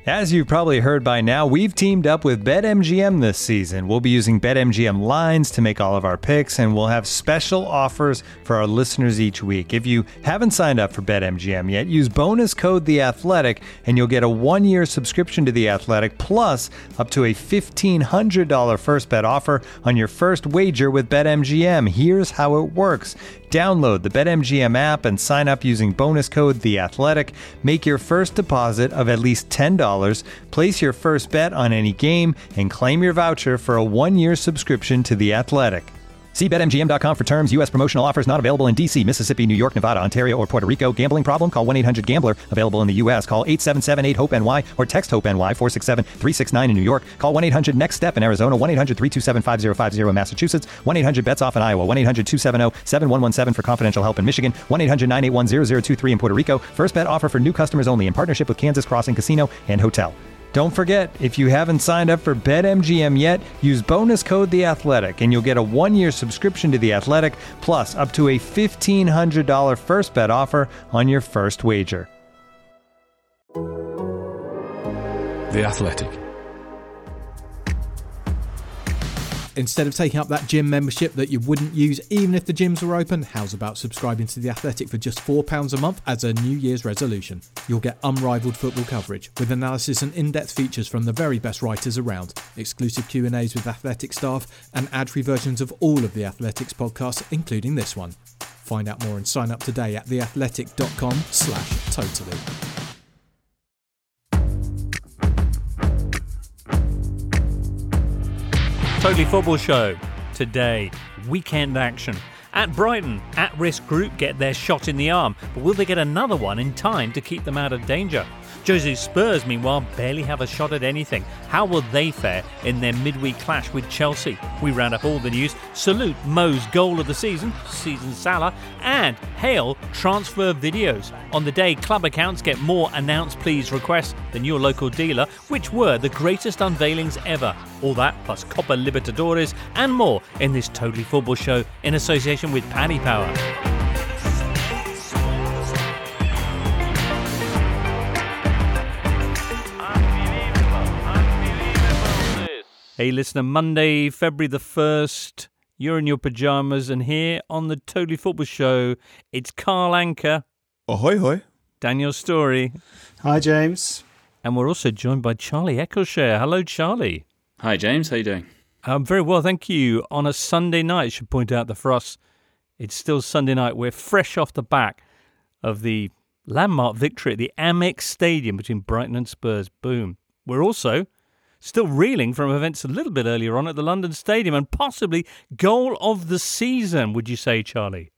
As you've probably heard by now, we've teamed up with BetMGM this season. We'll be using BetMGM lines to make all of our picks, and we'll have special offers for our listeners each week. If you haven't signed up for BetMGM yet, use bonus code The Athletic, and you'll get a 1-year subscription to The Athletic, plus up to a $1,500 first bet offer on your first wager with BetMGM. Here's how it works. Download the BetMGM app and sign up using bonus code The Athletic. Make your first deposit of at least $10. Place your first bet on any game and claim your voucher for a 1-year subscription to The Athletic. See BetMGM.com for terms. U.S. promotional offers not available in D.C., Mississippi, New York, Nevada, Ontario, or Puerto Rico. Gambling problem? Call 1-800-GAMBLER. Available in the U.S. Call 877-8-HOPE-NY or text HOPE-NY 467-369 in New York. Call 1-800-NEXT-STEP in Arizona. 1-800-327-5050 in Massachusetts. 1-800-BETS-OFF in Iowa. 1-800-270-7117 for confidential help in Michigan. 1-800-981-0023 in Puerto Rico. First bet offer for new customers only in partnership with Kansas Crossing Casino and Hotel. Don't forget, if you haven't signed up for BetMGM yet, use bonus code The Athletic, and you'll get a 1-year subscription to The Athletic, plus up to a $1,500 first bet offer on your first wager. The Athletic. Instead of taking up that gym membership that you wouldn't use even if the gyms were open, how's about subscribing to The Athletic for just £4 a month as a New Year's resolution? You'll get unrivaled football coverage with analysis and in-depth features from the very best writers around, exclusive Q&As with Athletic staff, and ad-free versions of all of The Athletic's podcasts, including this one. Find out more and sign up today at theathletic.com/totally. Totally Football Show. Today, weekend action. At Brighton, at-risk group get their shot in the arm, but will they get another one in time to keep them out of danger? Jose's Spurs, meanwhile, barely have a shot at anything. How will they fare in their midweek clash with Chelsea? We round up all the news, salute Mo's goal of the season Salah, and hail transfer videos. On the day, club accounts get more announce please requests than your local dealer, which were the greatest unveilings ever. All that plus Copa Libertadores and more in this Totally Football Show in association with Paddy Power. Hey listener, Monday, February the 1st, you're in your pyjamas, and here on the Totally Football Show, it's Carl Anka. Ahoy, hoy. Daniel Story. Hi, James. And we're also joined by Charlie Eccleshare. Hello, Charlie. Hi, James. How you doing? I'm very well, thank you. On a Sunday night, I should point out that for us, it's still Sunday night. We're fresh off the back of the landmark victory at the Amex Stadium between Brighton and Spurs. Boom. We're also still reeling from events a little bit earlier on at the London Stadium and possibly goal of the season, would you say, Charlie?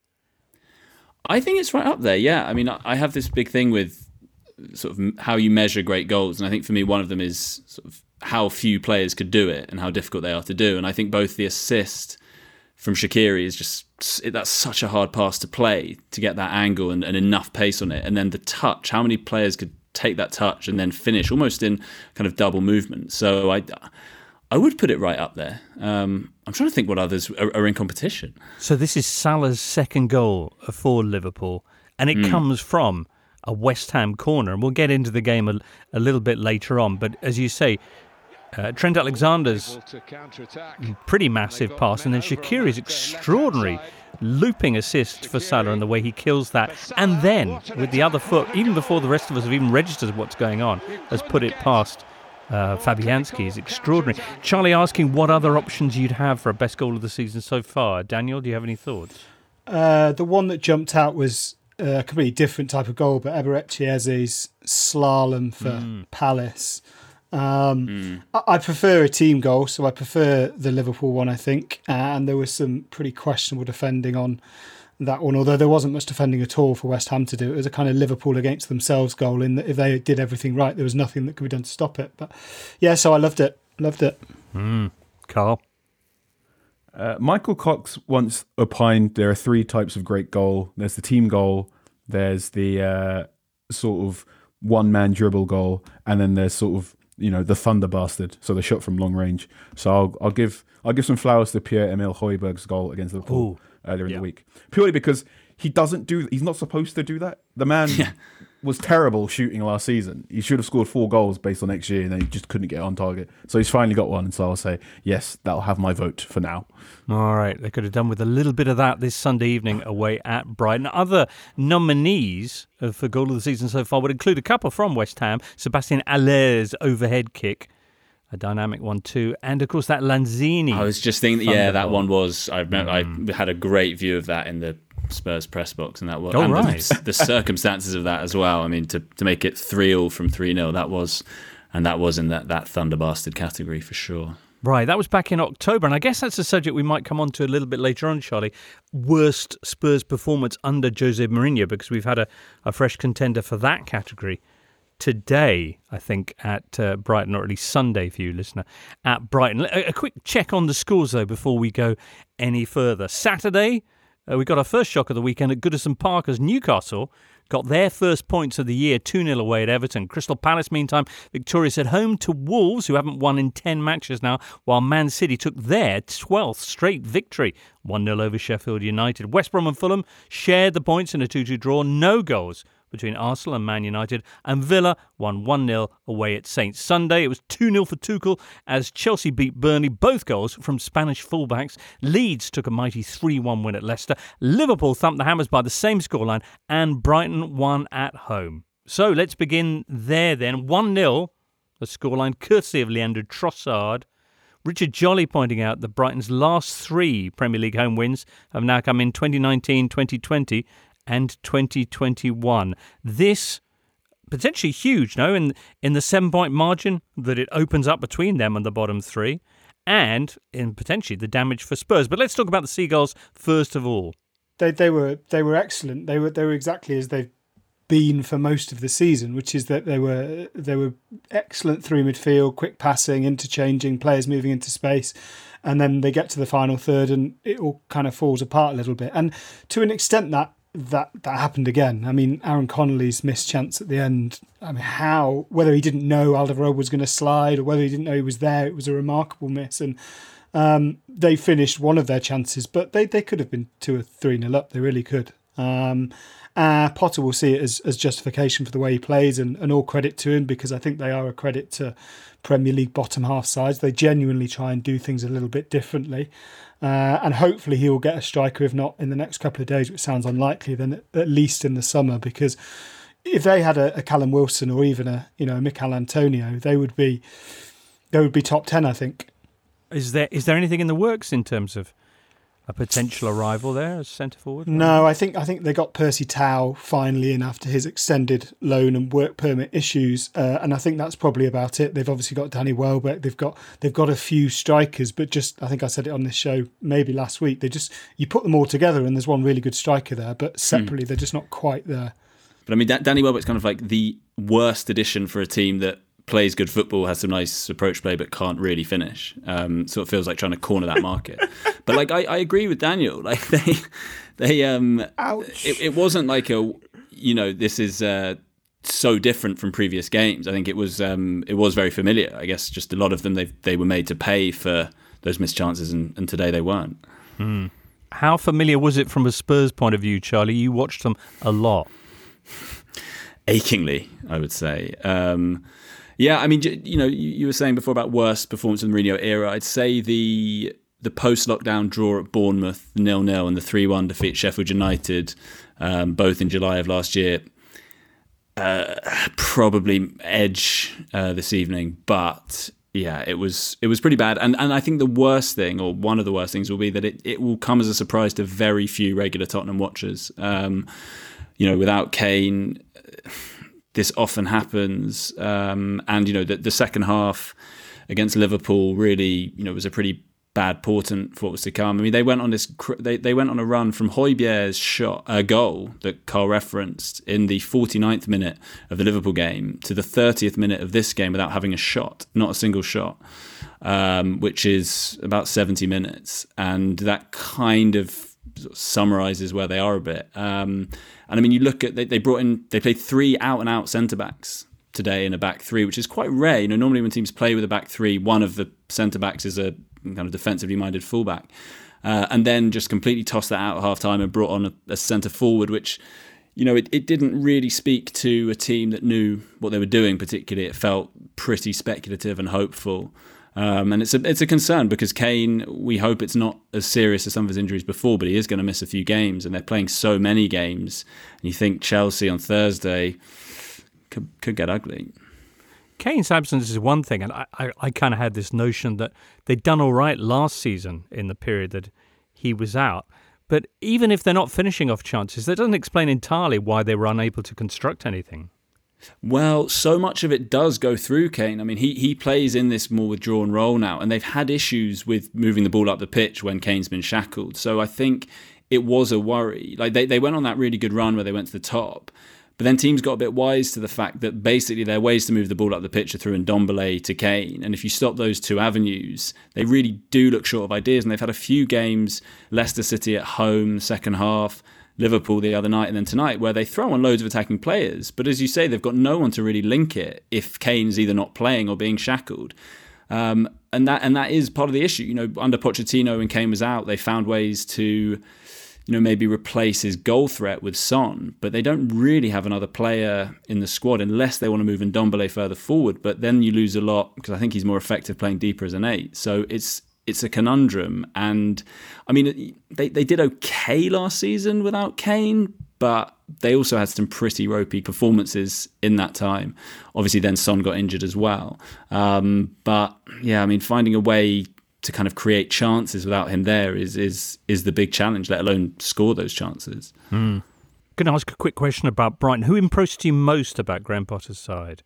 I think it's right up there, yeah. I mean, I have this big thing with sort of how you measure great goals, and I think for me one of them is sort of how few players could do it and how difficult they are to do. And I think both the assist from Shaqiri is just, that's such a hard pass to play, to get that angle and enough pace on it. And then the touch, how many players could take that touch and then finish almost in kind of double movement. So I would put it right up there. I'm trying to think what others are in competition. So this is Salah's second goal for Liverpool, and it comes from a West Ham corner. And we'll get into the game a little bit later on. But as you say, Trent Alexander's pretty massive pass, and then Shaqiri's extraordinary looping assist for Salah and the way he kills that, and then with the other foot, even before the rest of us have even registered what's going on, has put it past Fabianski is extraordinary. Charlie asking what other options you'd have for a best goal of the season so far. Daniel, do you have any thoughts? The one that jumped out was a completely different type of goal, but Eberechi Eze's slalom for Palace. I prefer a team goal, so I prefer the Liverpool one, I think. And there was some pretty questionable defending on that one, although there wasn't much defending at all for West Ham to do. It was a kind of Liverpool against themselves goal, in that if they did everything right, there was nothing that could be done to stop it. But yeah, so I loved it. Carl? Michael Cox once opined there are three types of great goal. There's the team goal, there's the sort of one-man dribble goal, and then there's sort of, you know, the thunder bastard, so the shot from long range. So I'll give some flowers to Pierre-Emile Højbjerg's goal against Liverpool earlier in the week, purely because he's not supposed to do that. The man was terrible shooting last season. He should have scored 4 goals based on XG, and then he just couldn't get on target. So he's finally got one, and so I'll say, yes, that'll have my vote for now. All right, they could have done with a little bit of that this Sunday evening away at Brighton. Other nominees for goal of the season so far would include a couple from West Ham, Sebastian Haller's overhead kick, a dynamic one too, and of course that Lanzini. I was just thinking, that one was. I had a great view of that in the Spurs press box, and that was the circumstances of that as well. I mean, to make it 3-3 from 3-0, that was in that Thunder Bastard category for sure. Right, that was back in October, and I guess that's a subject we might come on to a little bit later on, Charlie. Worst Spurs performance under Jose Mourinho, because we've had a fresh contender for that category today, I think, at Brighton, or at least Sunday for you, listener, at Brighton. A quick check on the scores, though, before we go any further. Saturday, we got our first shock of the weekend at Goodison Park as Newcastle got their first points of the year, 2-0 away at Everton. Crystal Palace, meantime, victorious at home to Wolves, who haven't won in 10 matches now, while Man City took their 12th straight victory, 1-0 over Sheffield United. West Brom and Fulham shared the points in a 2-2 draw, no goals between Arsenal and Man United, and Villa won 1-0 away at Saints. Sunday, it was 2-0 for Tuchel as Chelsea beat Burnley, both goals from Spanish fullbacks. Leeds took a mighty 3-1 win at Leicester. Liverpool thumped the Hammers by the same scoreline, and Brighton won at home. So let's begin there then. 1-0, the scoreline courtesy of Leandro Trossard. Richard Jolly pointing out that Brighton's last 3 Premier League home wins have now come in 2019, 2020 and 2021. This potentially huge, no? In the 7-point margin that it opens up between them and the bottom 3, and in potentially the damage for Spurs. But let's talk about the Seagulls first of all. They were excellent. They were exactly as they've been for most of the season, which is that they were excellent through midfield, quick passing, interchanging, players moving into space. And then they get to the final third and it all kind of falls apart a little bit. And to an extent that happened again. I mean, Aaron Connolly's missed chance at the end. I mean, whether he didn't know Alderweireld was going to slide or whether he didn't know he was there, it was a remarkable miss. And they finished one of their chances, but they could have been 2 or 3-0 up. They really could. Potter will see it as justification for the way he plays, and all credit to him, because I think they are a credit to Premier League bottom half sides. They genuinely try and do things a little bit differently. And hopefully he will get a striker, if not in the next couple of days, which sounds unlikely, then at least in the summer, because if they had a Callum Wilson or even a Mikel Antonio, they would be top 10, I think. Is there anything in the works in terms of a potential arrival there as centre forward? No, I think they got Percy Tau finally in after his extended loan and work permit issues, and I think that's probably about it. They've obviously got Danny Welbeck. They've got a few strikers, but just I think I said it on this show maybe last week. You put them all together and there's one really good striker there, but separately they're just not quite there. But I mean, Danny Welbeck's kind of like the worst addition for a team that plays good football, has some nice approach play, but can't really finish. So it feels like trying to corner that market. But like, I agree with Daniel. Like they Ouch. It wasn't like this is so different from previous games. I think it was very familiar. I guess just a lot of them they were made to pay for those missed chances, and today they weren't. How familiar was it from a Spurs point of view, Charlie? You watched them a lot. Achingly, I would say. Yeah, I mean, you were saying before about worst performance in the Mourinho era. I'd say the post-lockdown draw at Bournemouth, 0-0, and the 3-1 defeat at Sheffield United, both in July of last year, probably edge this evening. But yeah, it was pretty bad. And I think the worst thing, or one of the worst things, will be that it will come as a surprise to very few regular Tottenham watchers. Without Kane, this often happens, and the second half against Liverpool really was a pretty bad portent for what was to come. I mean, they went on a run from Højbjerg's goal that Carl referenced in the 49th minute of the Liverpool game to the 30th minute of this game without having a shot, not a single shot, which is about 70 minutes, and that kind of summarises where they are a bit. And I mean, you look at they played 3 out-and-out centre-backs today in a back 3, which is quite rare. Normally when teams play with a back 3, one of the centre-backs is a kind of defensively minded fullback, and then just completely tossed that out at half-time and brought on a centre-forward, which it didn't really speak to a team that knew what they were doing particularly. It felt pretty speculative and hopeful. And it's a concern because Kane, we hope it's not as serious as some of his injuries before, but he is going to miss a few games, and they're playing so many games. And you think Chelsea on Thursday could get ugly. Kane's absence is one thing, and I kind of had this notion that they'd done all right last season in the period that he was out. But even if they're not finishing off chances, that doesn't explain entirely why they were unable to construct anything. Well, so much of it does go through Kane. I mean, he plays in this more withdrawn role now, and they've had issues with moving the ball up the pitch when Kane's been shackled. So I think it was a worry. Like they went on that really good run where they went to the top, but then teams got a bit wise to the fact that basically their ways to move the ball up the pitch are through Ndombele to Kane. And if you stop those two avenues, they really do look short of ideas. And they've had a few games, Leicester City at home, second half, Liverpool the other night, and then tonight, where they throw on loads of attacking players. But as you say, they've got no one to really link it if Kane's either not playing or being shackled. And that is part of the issue. Under Pochettino, when Kane was out, they found ways to maybe replace his goal threat with Son, but they don't really have another player in the squad unless they want to move Ndombele further forward. But then you lose a lot because I think he's more effective playing deeper as an 8. So it's a conundrum. And I mean, they did okay last season without Kane, but they also had some pretty ropey performances in that time. Obviously, then Son got injured as well. But yeah, I mean, finding a way to kind of create chances without him there is the big challenge, let alone score those chances. I'm going to ask a quick question about Brighton. Who impressed you most about Graham Potter's side?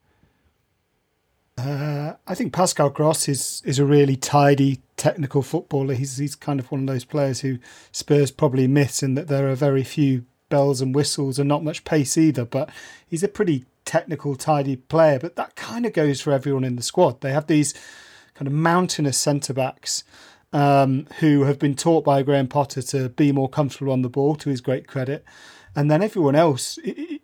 I think Pascal Gross is a really tidy technical footballer. He's kind of one of those players who Spurs probably miss in that there are very few bells and whistles and not much pace either, but he's a pretty technical, tidy player. But that kind of goes for everyone in the squad. They have these kind of mountainous centre-backs who have been taught by Graham Potter to be more comfortable on the ball, to his great credit. And then everyone else, it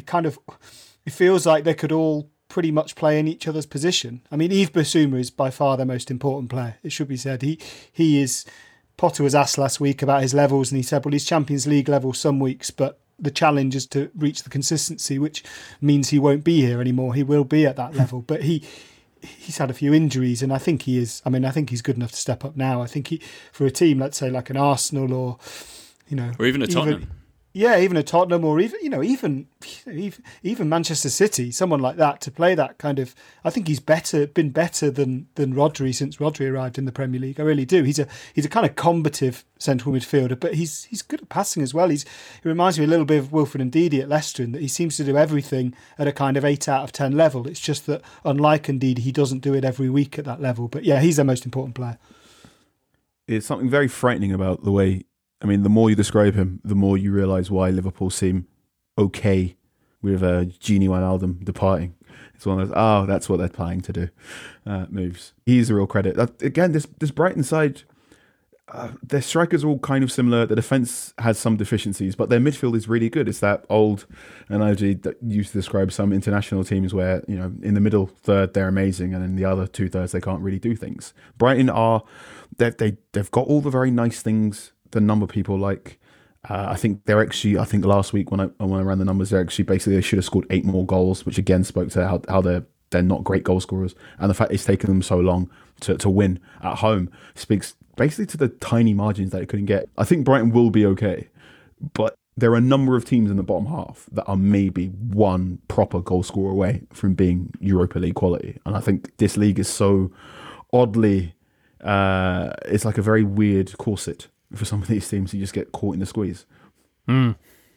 feels like they could all pretty much play in each other's position. I mean, Yves Bissouma is by far their most important player, it should be said. He is... Potter was asked last week about his levels, and he said, well, he's Champions League level some weeks, but the challenge is to reach the consistency, which means he won't be here anymore. He will be at that level, but he's had a few injuries, and I think he is. I mean, I think he's good enough to step up now. I think for a team, let's say like an Arsenal or even a Tottenham. Even a Tottenham, or even Manchester City, someone like that to play that kind of. I think he's been better than Rodri since Rodri arrived in the Premier League. I really do. He's a kind of combative central midfielder, but he's good at passing as well. He reminds me a little bit of Wilfred Ndidi at Leicester in that he seems to do everything at a kind of 8 out of 10 level. It's just that unlike Ndidi, he doesn't do it every week at that level. But yeah, he's their most important player. It's something very frightening about the way. I mean, the more you describe him, the more you realise why Liverpool seem okay with Gini Wijnaldum departing. It's one of those, that's what they're planning to do moves. He's a real credit. Again, this Brighton side, their strikers are all kind of similar. The defence has some deficiencies, but their midfield is really good. It's that old analogy that used to describe some international teams where, in the middle third, they're amazing, and in the other 2/3, they can't really do things. Brighton they've got all the very nice things the number people like. I think last week when I ran the numbers, they should have scored 8 more goals, which again spoke to how they're not great goal scorers, and the fact it's taken them so long to win at home speaks basically to the tiny margins that it couldn't get. I think Brighton will be okay, but there are a number of teams in the bottom half that are maybe one proper goal scorer away from being Europa League quality, and I think this league is so oddly it's like a very weird corset for some of these teams. You just get caught in the squeeze. Well,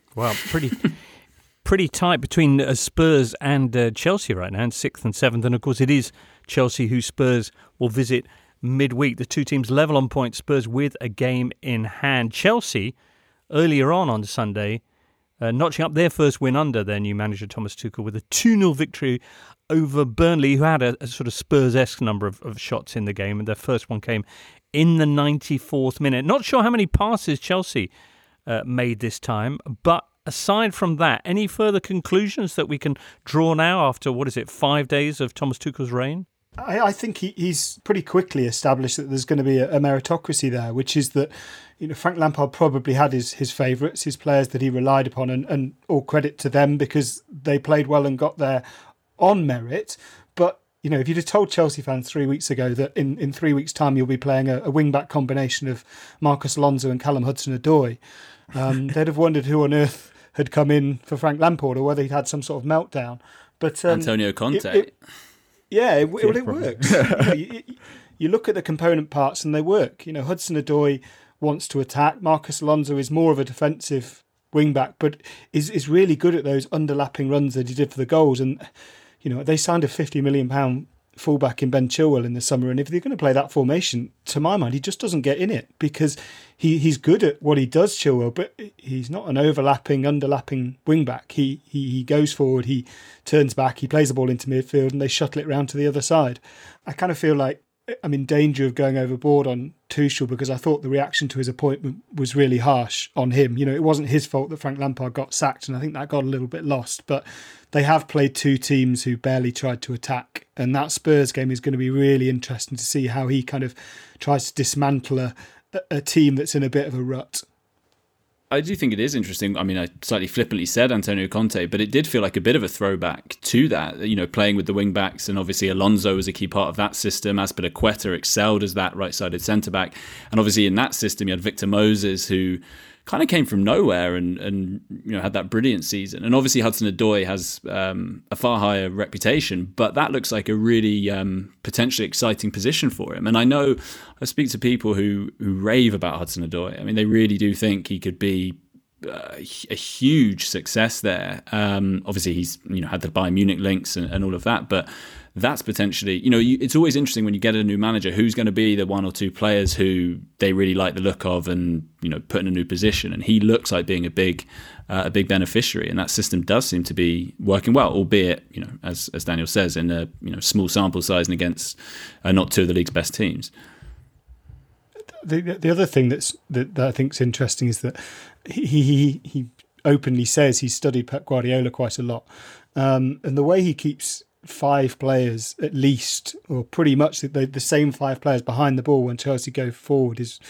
pretty tight between Spurs and Chelsea right now, in 6th and 7th. And of course, it is Chelsea who Spurs will visit midweek. The two teams level on points, Spurs with a game in hand. Chelsea, earlier on Sunday, notching up their first win under their new manager Thomas Tuchel with a 2-0 victory over Burnley, who had a sort of Spurs-esque number of shots in the game, and their first one came in the 94th minute. Not sure how many passes Chelsea made this time, but aside from that, any further conclusions that we can draw now after, 5 days of Thomas Tuchel's reign? I think he's pretty quickly established that there's going to be a meritocracy there, which is that, Frank Lampard probably had his favourites, his players that he relied upon, and all credit to them because they played well and got there on merit. But, if you'd have told Chelsea fans 3 weeks ago that in 3 weeks' time you'll be playing a wing-back combination of Marcus Alonso and Callum Hudson-Odoi, they'd have wondered who on earth had come in for Frank Lampard or whether he'd had some sort of meltdown. But Antonio Conte. It works. You look at the component parts and they work. Hudson-Odoi wants to attack. Marcus Alonso is more of a defensive wing-back, but is really good at those underlapping runs that he did for the goals. And, they signed a £50 million fullback in Ben Chilwell in the summer. And if they're going to play that formation, to my mind, he just doesn't get in it because he's good at what he does, Chilwell, but he's not an overlapping, underlapping wing-back. He goes forward, he turns back, he plays the ball into midfield and they shuttle it round to the other side. I kind of feel like I'm in danger of going overboard on Tuchel because I thought the reaction to his appointment was really harsh on him. It wasn't his fault that Frank Lampard got sacked, and I think that got a little bit lost. But they have played two teams who barely tried to attack, and that Spurs game is going to be really interesting to see how he kind of tries to dismantle a team that's in a bit of a rut. I do think it is interesting. I mean, I slightly flippantly said Antonio Conte, but it did feel like a bit of a throwback to that, playing with the wing-backs, and obviously Alonso was a key part of that system. Azpilicueta excelled as that right-sided centre-back. And obviously in that system, you had Victor Moses, who kind of came from nowhere and had that brilliant season. And obviously Hudson-Odoi has a far higher reputation, but that looks like a really potentially exciting position for him. And I know I speak to people who rave about Hudson-Odoi. I mean, they really do think he could be a huge success there. Obviously he's had the Bayern Munich links and all of that, but that's potentially, it's always interesting when you get a new manager who's going to be the one or two players who they really like the look of and, put in a new position. And he looks like being a big beneficiary. And that system does seem to be working well, albeit, as Daniel says, in a small sample size and against not two of the league's best teams. The other thing that I think is interesting is that he openly says he's studied Pep Guardiola quite a lot. And the way he keeps 5 players at least, or pretty much the same 5 players behind the ball when Chelsea go forward is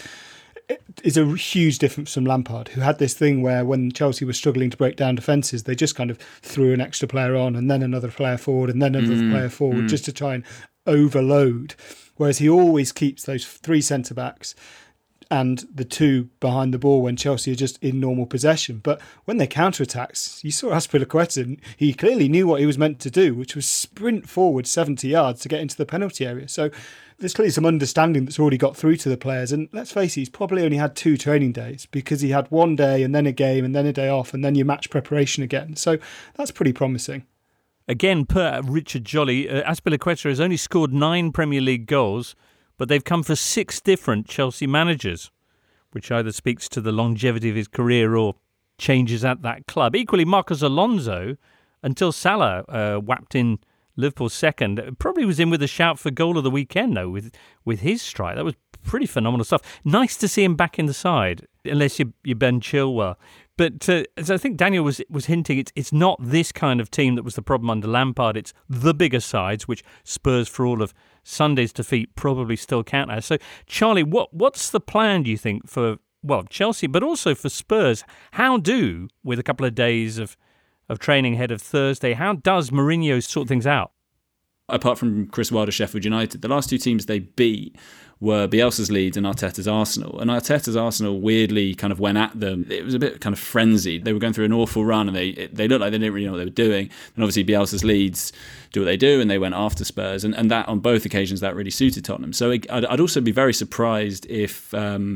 a huge difference from Lampard, who had this thing where when Chelsea was struggling to break down defences, they just kind of threw an extra player on and then another player forward and then another player forward just to try and overload. Whereas he always keeps those 3 centre-backs and the 2 behind the ball when Chelsea are just in normal possession. But when they counter-attacks, you saw Azpilicueta, he clearly knew what he was meant to do, which was sprint forward 70 yards to get into the penalty area. So there's clearly some understanding that's already got through to the players. And let's face it, he's probably only had 2 training days because he had one day and then a game and then a day off and then your match preparation again. So that's pretty promising. Again, per Richard Jolly, Azpilicueta has only scored 9 Premier League goals, but they've come for 6 different Chelsea managers, which either speaks to the longevity of his career or changes at that club. Equally, Marcos Alonso, until Salah whapped in Liverpool's second, probably was in with a shout for goal of the weekend, though, with his strike. That was pretty phenomenal stuff. Nice to see him back in the side, unless you're Ben Chilwell. But as I think Daniel was hinting, it's not this kind of team that was the problem under Lampard. It's the bigger sides, which Spurs, for all of Sunday's defeat, probably still count as. So, Charlie, what's the plan, do you think, for, Chelsea, but also for Spurs? With a couple of days of training ahead of Thursday, how does Mourinho sort things out? Apart from Chris Wilder, Sheffield United, the last 2 teams they beat were Bielsa's Leeds and Arteta's Arsenal. And Arteta's Arsenal weirdly kind of went at them. It was a bit kind of frenzied. They were going through an awful run and they looked like they didn't really know what they were doing. And obviously Bielsa's Leeds do what they do and they went after Spurs. And that on both occasions, that really suited Tottenham. So I'd also be very surprised if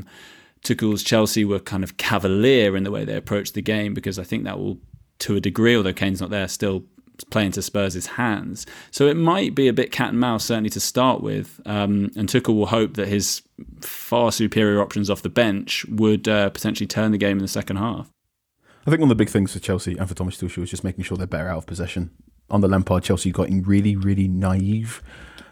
Tuchel's Chelsea were kind of cavalier in the way they approached the game, because I think that will, to a degree, although Kane's not there, still play into Spurs' hands. So it might be a bit cat and mouse, certainly to start with. And Tuchel will hope that his far superior options off the bench would potentially turn the game in the second half. I think one of the big things for Chelsea and for Thomas Tuchel is just making sure they're better out of possession. Under Lampard, Chelsea got really, really naive.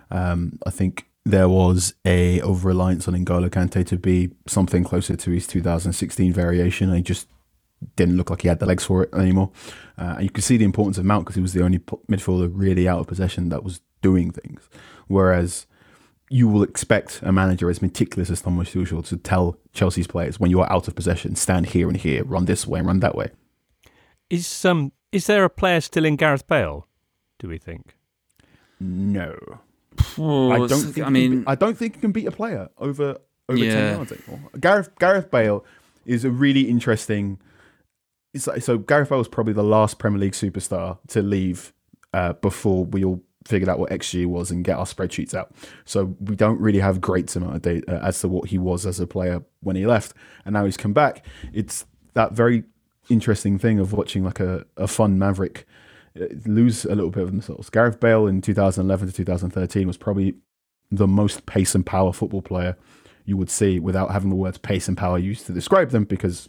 I think there was a over-reliance on N'Golo Kante to be something closer to his 2016 variation. He just didn't look like he had the legs for it anymore. And you could see the importance of Mount because he was the only midfielder really out of possession that was doing things. Whereas you will expect a manager as meticulous as Thomas Tuchel to tell Chelsea's players, when you are out of possession, stand here and here, run this way and run that way. Is there a player still in Gareth Bale, do we think? No. Oh, I don't think you can beat a player over 10 yards anymore. Gareth Bale is a really interesting... So Gareth Bale was probably the last Premier League superstar to leave before we all figured out what XG was and get our spreadsheets out. So we don't really have great amount of data as to what he was as a player when he left. And now he's come back. It's that very interesting thing of watching like a fun maverick lose a little bit of themselves. Gareth Bale in 2011 to 2013 was probably the most pace and power football player you would see without having the words pace and power used to describe them because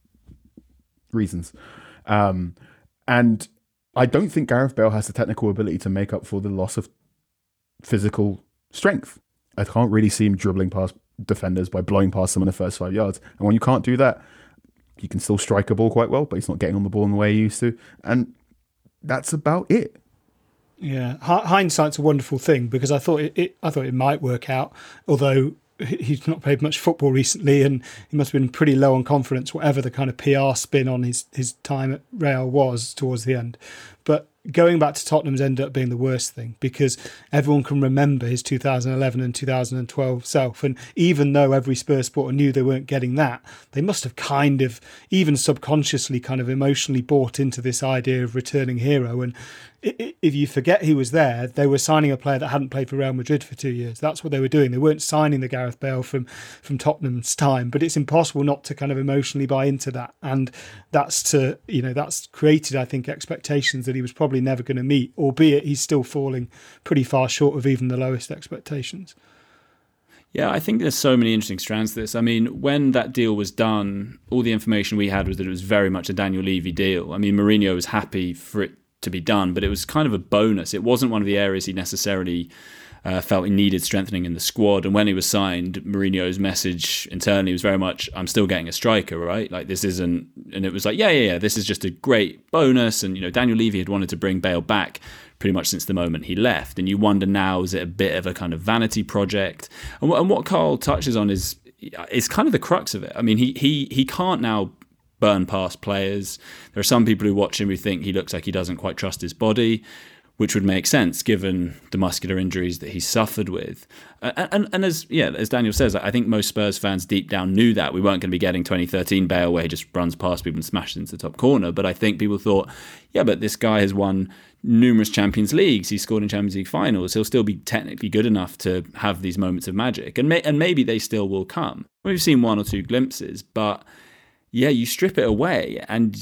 reasons. And I don't think Gareth Bale has the technical ability to make up for the loss of physical strength. I can't really see him dribbling past defenders by blowing past them in the first 5 yards. And when you can't do that, you can still strike a ball quite well, but he's not getting on the ball in the way he used to. And that's about it. Yeah, hindsight's a wonderful thing because I thought it might work out, although he's not played much football recently and he must have been pretty low on confidence, whatever the kind of PR spin on his time at Real was towards the end. But going back to Tottenham's ended up being the worst thing because everyone can remember his 2011 and 2012 self. And even though every Spurs supporter knew they weren't getting that, they must have kind of, even subconsciously, kind of emotionally bought into this idea of returning hero. And if you forget he was there, they were signing a player that hadn't played for Real Madrid for 2 years. That's what they were doing. They weren't signing the Gareth Bale from Tottenham's time, but it's impossible not to kind of emotionally buy into that. And that's created, I think, expectations that he was probably never going to meet, albeit he's still falling pretty far short of even the lowest expectations. Yeah, I think there's so many interesting strands to this. I mean, when that deal was done, all the information we had was that it was very much a Daniel Levy deal. I mean, Mourinho was happy for it to be done, but it was kind of a bonus. It wasn't one of the areas he necessarily felt he needed strengthening in the squad. And when he was signed, Mourinho's message internally was very much, I'm still getting a striker, right? Like this isn't, and it was like, yeah, this is just a great bonus. And, Daniel Levy had wanted to bring Bale back pretty much since the moment he left. And you wonder now, is it a bit of a kind of vanity project? And what Carl touches on is kind of the crux of it. I mean, he can't now burn past players. There are some people who watch him who think he looks like he doesn't quite trust his body, which would make sense given the muscular injuries that he's suffered with. And as Daniel says, I think most Spurs fans deep down knew that we weren't going to be getting 2013 Bale where he just runs past people and smashes into the top corner. But I think people thought, yeah, but this guy has won numerous Champions Leagues. He's scored in Champions League finals. He'll still be technically good enough to have these moments of magic. And maybe they still will come. We've seen one or two glimpses, but yeah, you strip it away and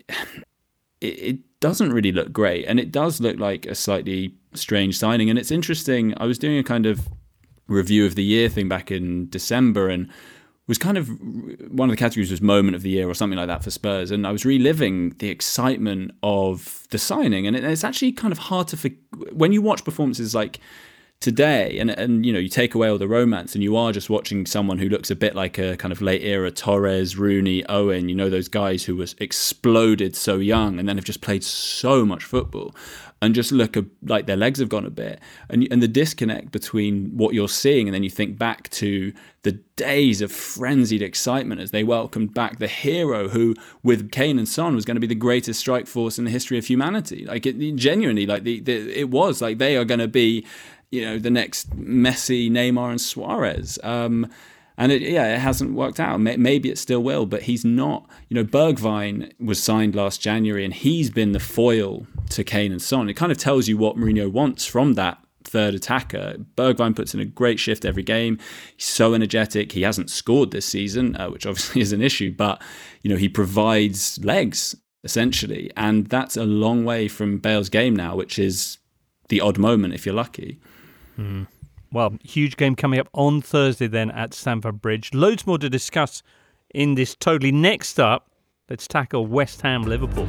it doesn't really look great. And it does look like a slightly strange signing. And it's interesting, I was doing a kind of review of the year thing back in December and was kind of, one of the categories was moment of the year or something like that for Spurs. And I was reliving the excitement of the signing. And it's actually kind of hard to, when you watch performances like today and you take away all the romance and you are just watching someone who looks a bit like a kind of late era Torres, Rooney, Owen, those guys who was exploded so young and then have just played so much football and just look like their legs have gone a bit and the disconnect between what you're seeing and then you think back to the days of frenzied excitement as they welcomed back the hero who with Kane and Son was going to be the greatest strike force in the history of humanity. Like it genuinely, like it was like they are going to be the next Messi, Neymar and Suarez. And it hasn't worked out. Maybe it still will, but he's not. Bergwijn was signed last January and he's been the foil to Kane and Son. It kind of tells you what Mourinho wants from that third attacker. Bergwijn puts in a great shift every game. He's so energetic. He hasn't scored this season, which obviously is an issue, but he provides legs essentially. And that's a long way from Bale's game now, which is the odd moment if you're lucky. Well, huge game coming up on Thursday then at Stamford Bridge. Loads more to discuss in this totally. Next up, let's tackle West Ham Liverpool.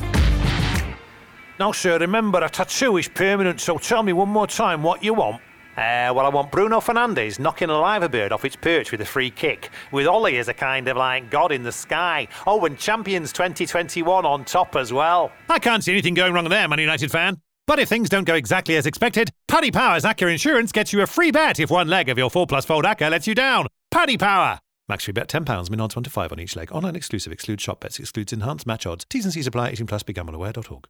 Now, sir, remember, a tattoo is permanent, so tell me one more time what you want. Well, I want Bruno Fernandes knocking a liverbird off its perch with a free kick, with Ollie as a kind of like god in the sky. Oh, and Champions 2021 on top as well. I can't see anything going wrong there, Man United fan. But if things don't go exactly as expected, Paddy Power's Acca Insurance gets you a free bet if one leg of your 4+Fold Acca lets you down. Paddy Power! Max free bet £10, min odds 1 to 5 on each leg. Online exclusive, excludes shop bets, excludes enhanced match odds. T's and C's apply, 18+, begambleaware.org.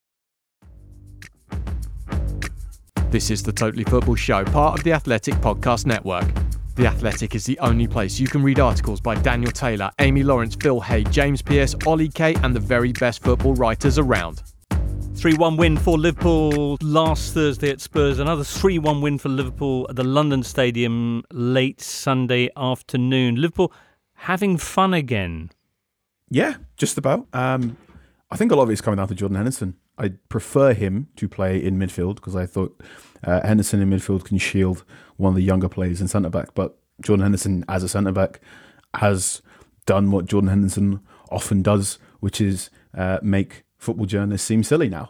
This is the Totally Football Show, part of the Athletic Podcast Network. The Athletic is the only place you can read articles by Daniel Taylor, Amy Lawrence, Phil Hay, James Pearce, Ollie Kay, and the very best football writers around. 3-1 win for Liverpool last Thursday at Spurs. Another 3-1 win for Liverpool at the London Stadium late Sunday afternoon. Liverpool having fun again. Yeah, just about. I think a lot of it's coming down to Jordan Henderson. I prefer him to play in midfield because I thought Henderson in midfield can shield one of the younger players in centre-back. But Jordan Henderson as a centre-back has done what Jordan Henderson often does, which is make football journalists seem silly now.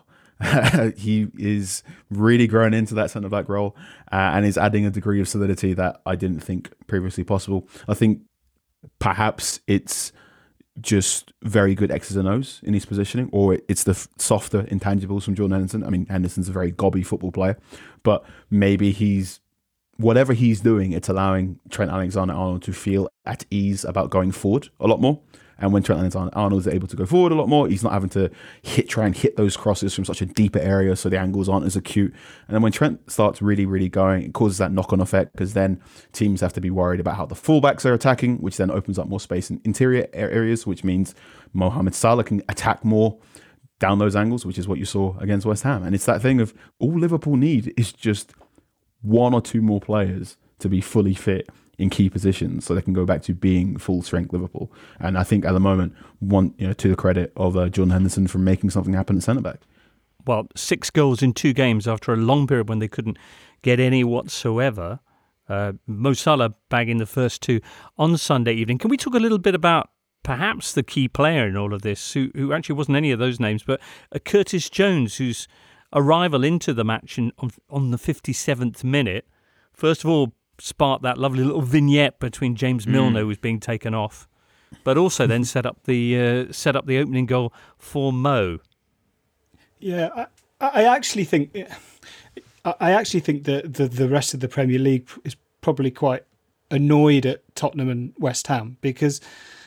He is really growing into that centre-back role and is adding a degree of solidity that I didn't think previously possible. I think perhaps it's just very good X's and O's in his positioning, or it's the softer intangibles from Jordan Henderson. I mean, Henderson's a very gobby football player, but maybe whatever he's doing, it's allowing Trent Alexander-Arnold to feel at ease about going forward a lot more. And when Trent Alexander-Arnold is able to go forward a lot more, he's not having to try and hit those crosses from such a deeper area, so the angles aren't as acute. And then when Trent starts really, really going, it causes that knock-on effect, because then teams have to be worried about how the fullbacks are attacking, which then opens up more space in interior areas, which means Mohamed Salah can attack more down those angles, which is what you saw against West Ham. And it's that thing of all Liverpool need is just one or two more players to be fully fit in key positions so they can go back to being full strength Liverpool. And I think at the moment, to the credit of Jordan Henderson for making something happen at centre back. Well, 6 goals in 2 games after a long period when they couldn't get any whatsoever. Mo Salah bagging the first 2 on Sunday evening. Can we talk a little bit about perhaps the key player in all of this, who actually wasn't any of those names, but Curtis Jones, whose arrival into the match on the 57th minute, first of all, sparked that lovely little vignette between James Milner, who was being taken off, but also then set up the opening goal for Mo. Yeah, I actually think that the rest of the Premier League is probably quite annoyed at Tottenham and West Ham, because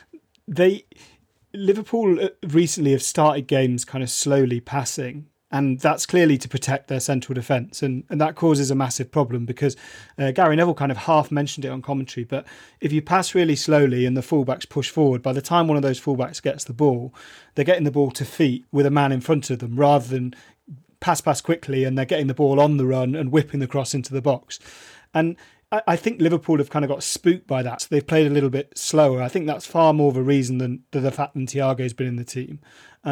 Liverpool recently have started games kind of slowly passing. And that's clearly to protect their central defence. And that causes a massive problem because Gary Neville kind of half mentioned it on commentary. But if you pass really slowly and the fullbacks push forward, by the time one of those fullbacks gets the ball, they're getting the ball to feet with a man in front of them rather than pass quickly and they're getting the ball on the run and whipping the cross into the box. And I think Liverpool have kind of got spooked by that. So they've played a little bit slower. I think that's far more of a reason than the fact that Thiago's been in the team.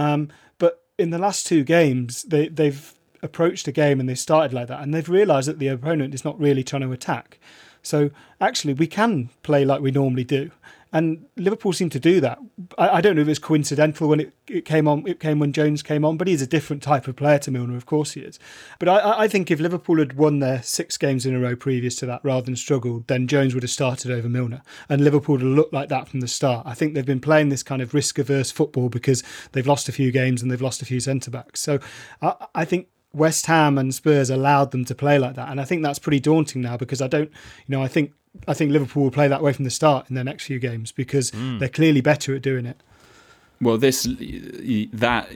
But in the last 2 games, they've approached a game and they started like that, and they've realised that the opponent is not really trying to attack. So actually, we can play like we normally do, and Liverpool seem to do that. I don't know if it's coincidental when it came on. It came when Jones came on, but he's a different type of player to Milner, of course he is. But I think if Liverpool had won their 6 games in a row previous to that rather than struggled, then Jones would have started over Milner, and Liverpool would have looked like that from the start. I think they've been playing this kind of risk-averse football because they've lost a few games and they've lost a few centre-backs. So I think West Ham and Spurs allowed them to play like that, and I think that's pretty daunting now, because I think Liverpool will play that way from the start in their next few games because they're clearly better at doing it. Well, being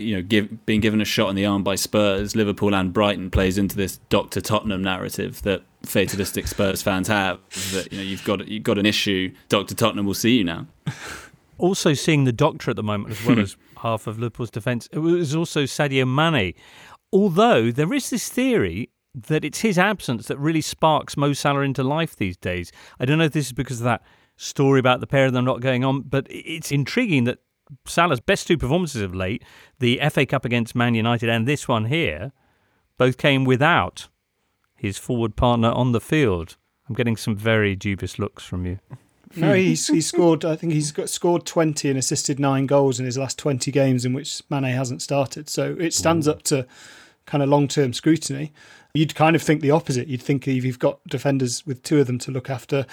given a shot in the arm by Spurs, Liverpool and Brighton plays into this Dr. Tottenham narrative that fatalistic Spurs fans have, that you've got an issue, Dr. Tottenham will see you now. Also seeing the doctor at the moment, as well as half of Liverpool's defence, it was also Sadio Mane. Although there is this theory that it's his absence that really sparks Mo Salah into life these days. I don't know if this is because of that story about the pair of them not going on, but it's intriguing that Salah's best 2 performances of late, the FA Cup against Man United and this one here, both came without his forward partner on the field. I'm getting some very dubious looks from you. No, he scored. I think scored 20 and assisted 9 goals in his last 20 games in which Mane hasn't started. So it stands up to kind of long-term scrutiny. You'd kind of think the opposite. You'd think if you've got defenders with 2 of them to look after,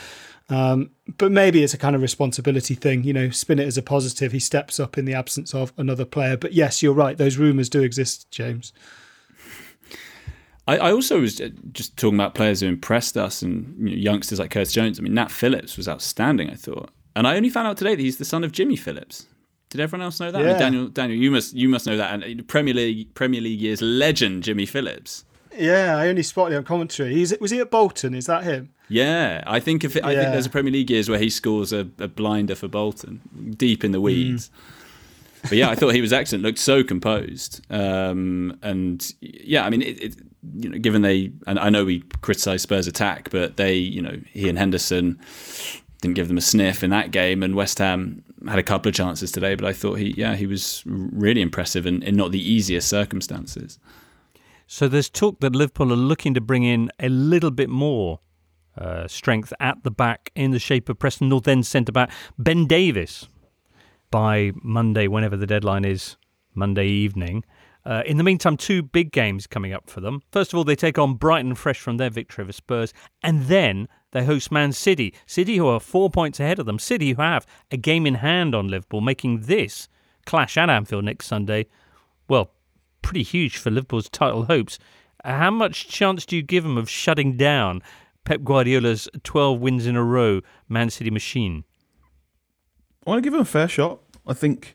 but maybe it's a kind of responsibility thing. Spin it as a positive. He steps up in the absence of another player. But yes, you're right. Those rumours do exist, James. I also was just talking about players who impressed us and youngsters like Curtis Jones. I mean, Nat Phillips was outstanding, I thought. And I only found out today that he's the son of Jimmy Phillips. Did everyone else know that? Yeah. I mean, Daniel, you must know that. And Premier League years legend Jimmy Phillips. Yeah, I only spotted it on commentary. Was he at Bolton? Is that him? Yeah, I think there's a Premier League years where he scores a blinder for Bolton, deep in the weeds. But yeah, I thought he was excellent. Looked so composed, and yeah, I mean, given and I know we criticised Spurs' attack, but he and Henderson didn't give them a sniff in that game, and West Ham had a couple of chances today. But I thought he was really impressive in not the easiest circumstances. So there's talk that Liverpool are looking to bring in a little bit more strength at the back in the shape of Preston North End centre-back Ben Davies by Monday, whenever the deadline is, Monday evening. In the meantime, 2 big games coming up for them. First of all, they take on Brighton fresh from their victory over Spurs, and then they host Man City. City, who are 4 points ahead of them. City, who have a game in hand on Liverpool, making this clash at Anfield next Sunday, well, pretty huge for Liverpool's title hopes. How much chance do you give them of shutting down Pep Guardiola's 12 wins in a row Man City machine? I want to give him a fair shot. I think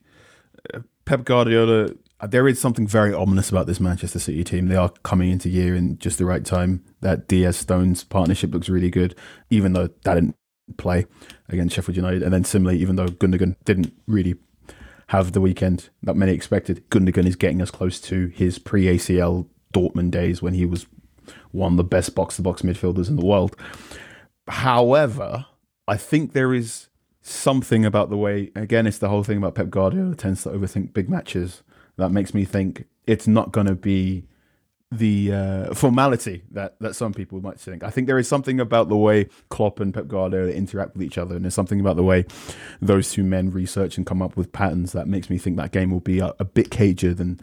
Pep Guardiola, there is something very ominous about this Manchester City team. They are coming into year in just the right time. That Diaz-Stones partnership looks really good, even though that didn't play against Sheffield United. And then similarly, even though Gundogan didn't really have the weekend that many expected, Gundogan is getting us close to his pre-ACL Dortmund days when he was one of the best box-to-box midfielders in the world. However, I think there is something about the way, again, it's the whole thing about Pep Guardiola tends to overthink big matches. That makes me think it's not going to be the formality that some people might think. I think there is something about the way Klopp and Pep Guardiola interact with each other, and there's something about the way those two men research and come up with patterns that makes me think that game will be a bit cagier than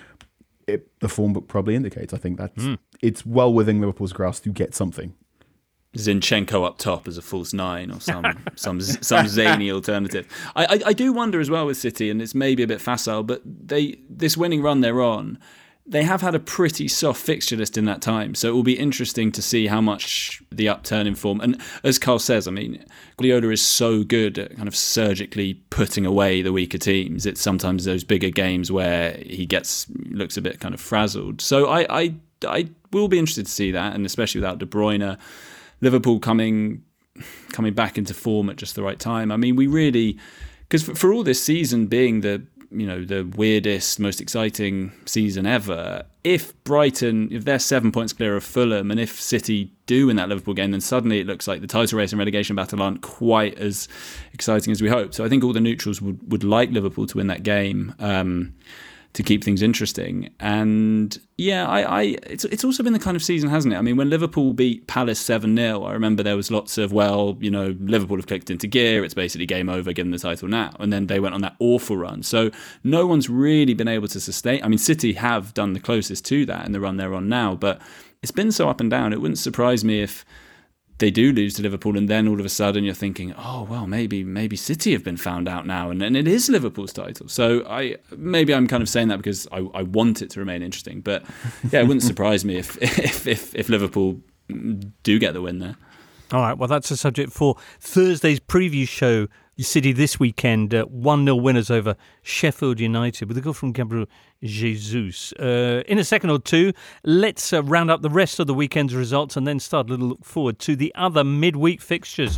the form book probably indicates. I think that's it's well within Liverpool's grasp to get something. Zinchenko up top as a false 9 or some zany alternative. I do wonder as well with City, and it's maybe a bit facile, but this winning run they're on, they have had a pretty soft fixture list in that time. So it will be interesting to see how much the upturn in form. And as Carl says, I mean, Guardiola is so good at kind of surgically putting away the weaker teams. It's sometimes those bigger games where he looks a bit kind of frazzled. So I will be interested to see that, and especially without De Bruyne. Liverpool coming back into form at just the right time. I mean, we really, because for all this season being the weirdest, most exciting season ever, if they're 7 points clear of Fulham, and if City do win that Liverpool game, then suddenly it looks like the title race and relegation battle aren't quite as exciting as we hope. So I think all the neutrals would like Liverpool to win that game to keep things interesting. And yeah, it's also been the kind of season, hasn't it? I mean, when Liverpool beat Palace 7-0, I remember there was lots of, Liverpool have clicked into gear, it's basically game over, give them the title now. And then they went on that awful run. So no one's really been able to sustain. I mean, City have done the closest to that in the run they're on now, but it's been so up and down. It wouldn't surprise me if they do lose to Liverpool, and then all of a sudden you're thinking, oh well, maybe City have been found out now, and it is Liverpool's title. So I'm kind of saying that because I want it to remain interesting, but yeah, it wouldn't surprise me if Liverpool do get the win there. All right, well, that's a subject for Thursday's preview show. City this weekend, 1-0 winners over Sheffield United with a goal from Gabriel Jesus. In a second or two, let's round up the rest of the weekend's results and then start a little look forward to the other midweek fixtures.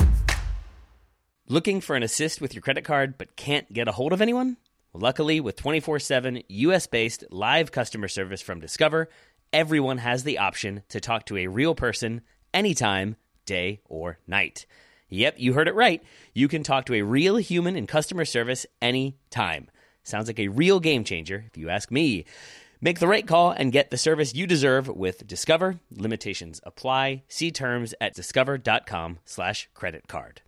Looking for an assist with your credit card but can't get a hold of anyone? Well, luckily, with 24/7 US-based live customer service from Discover, everyone has the option to talk to a real person anytime, day or night. Yep, you heard it right. You can talk to a real human in customer service anytime. Sounds like a real game changer, if you ask me. Make the right call and get the service you deserve with Discover. Limitations apply. See terms at discover.com/creditcard.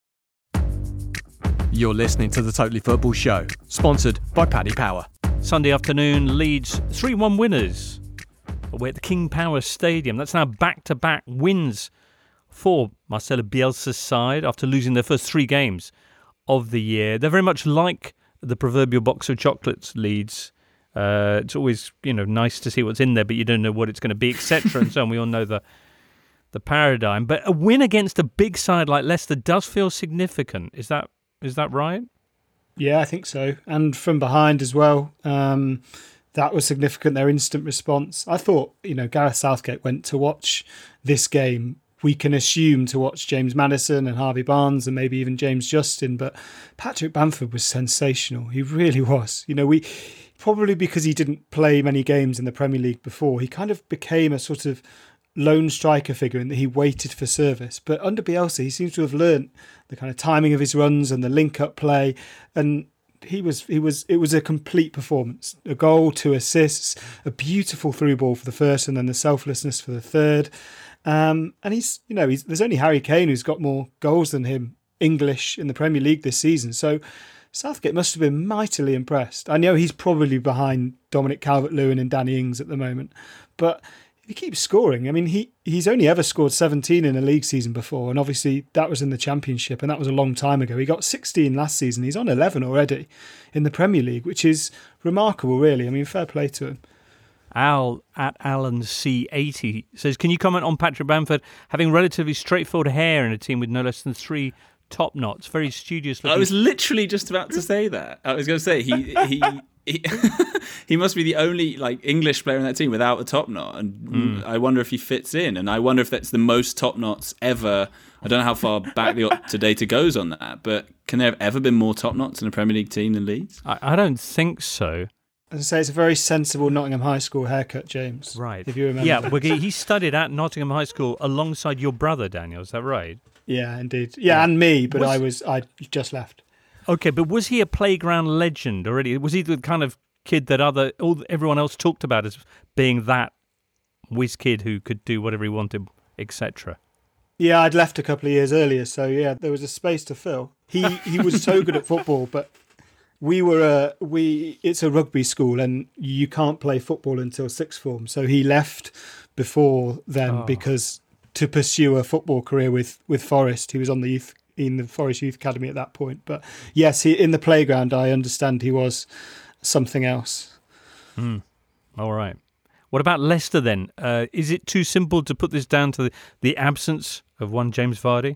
You're listening to The Totally Football Show, sponsored by Paddy Power. Sunday afternoon, Leeds 3-1 winners away at the King Power Stadium. That's now back-to-back wins for Marcelo Bielsa's side after losing their first 3 games of the year. They're very much like the proverbial box of chocolates, Leeds. It's always, nice to see what's in there, but you don't know what it's going to be, etc. and so on. We all know the paradigm. But a win against a big side like Leicester does feel significant. Is that right? Yeah, I think so. And from behind as well. That was significant, their instant response. I thought, Gareth Southgate went to watch this game. We can assume to watch James Maddison and Harvey Barnes and maybe even James Justin, but Patrick Bamford was sensational. He really was. We probably because he didn't play many games in the Premier League before, he kind of became a sort of lone striker figure in that he waited for service. But under Bielsa, he seems to have learnt the kind of timing of his runs and the link-up play, and it was a complete performance. A goal, 2 assists, a beautiful through ball for the first, and then the selflessness for the third. And he's there's only Harry Kane who's got more goals than him, English, in the Premier League this season. So Southgate must have been mightily impressed. I know he's probably behind Dominic Calvert-Lewin and Danny Ings at the moment, but if he keeps scoring, I mean, he's only ever scored 17 in a league season before, and obviously that was in the Championship, and that was a long time ago. He got 16 last season. He's on 11 already in the Premier League, which is remarkable, really. I mean, fair play to him. Al at Alan C80 says, can you comment on Patrick Bamford having relatively straightforward hair in a team with no less than 3 top knots? Very studious looking. I was literally just about to say that. I was going to say he must be the only English player in that team without a top knot, and I wonder if he fits in, and I wonder if that's the most top knots ever. I don't know how far back the data goes on that, but can there have ever been more top knots in a Premier League team than Leeds? I don't think so. As I say, it's a very sensible Nottingham High School haircut, James. Right. If you remember. Yeah, well, he studied at Nottingham High School alongside your brother, Daniel. Is that right? Yeah, indeed. Yeah, and me, but I just left. Okay, but was he a playground legend already? Was he the kind of kid that everyone else talked about as being that whiz kid who could do whatever he wanted, etc.? Yeah, I'd left a couple of years earlier, so yeah, there was a space to fill. He was so good at football, but it's a rugby school and you can't play football until sixth form. So he left before then because to pursue a football career with Forest. He was in the Forest Youth Academy at that point. But yes, in the playground, I understand he was something else. All right. What about Leicester then? Is it too simple to put this down to the absence of one James Vardy?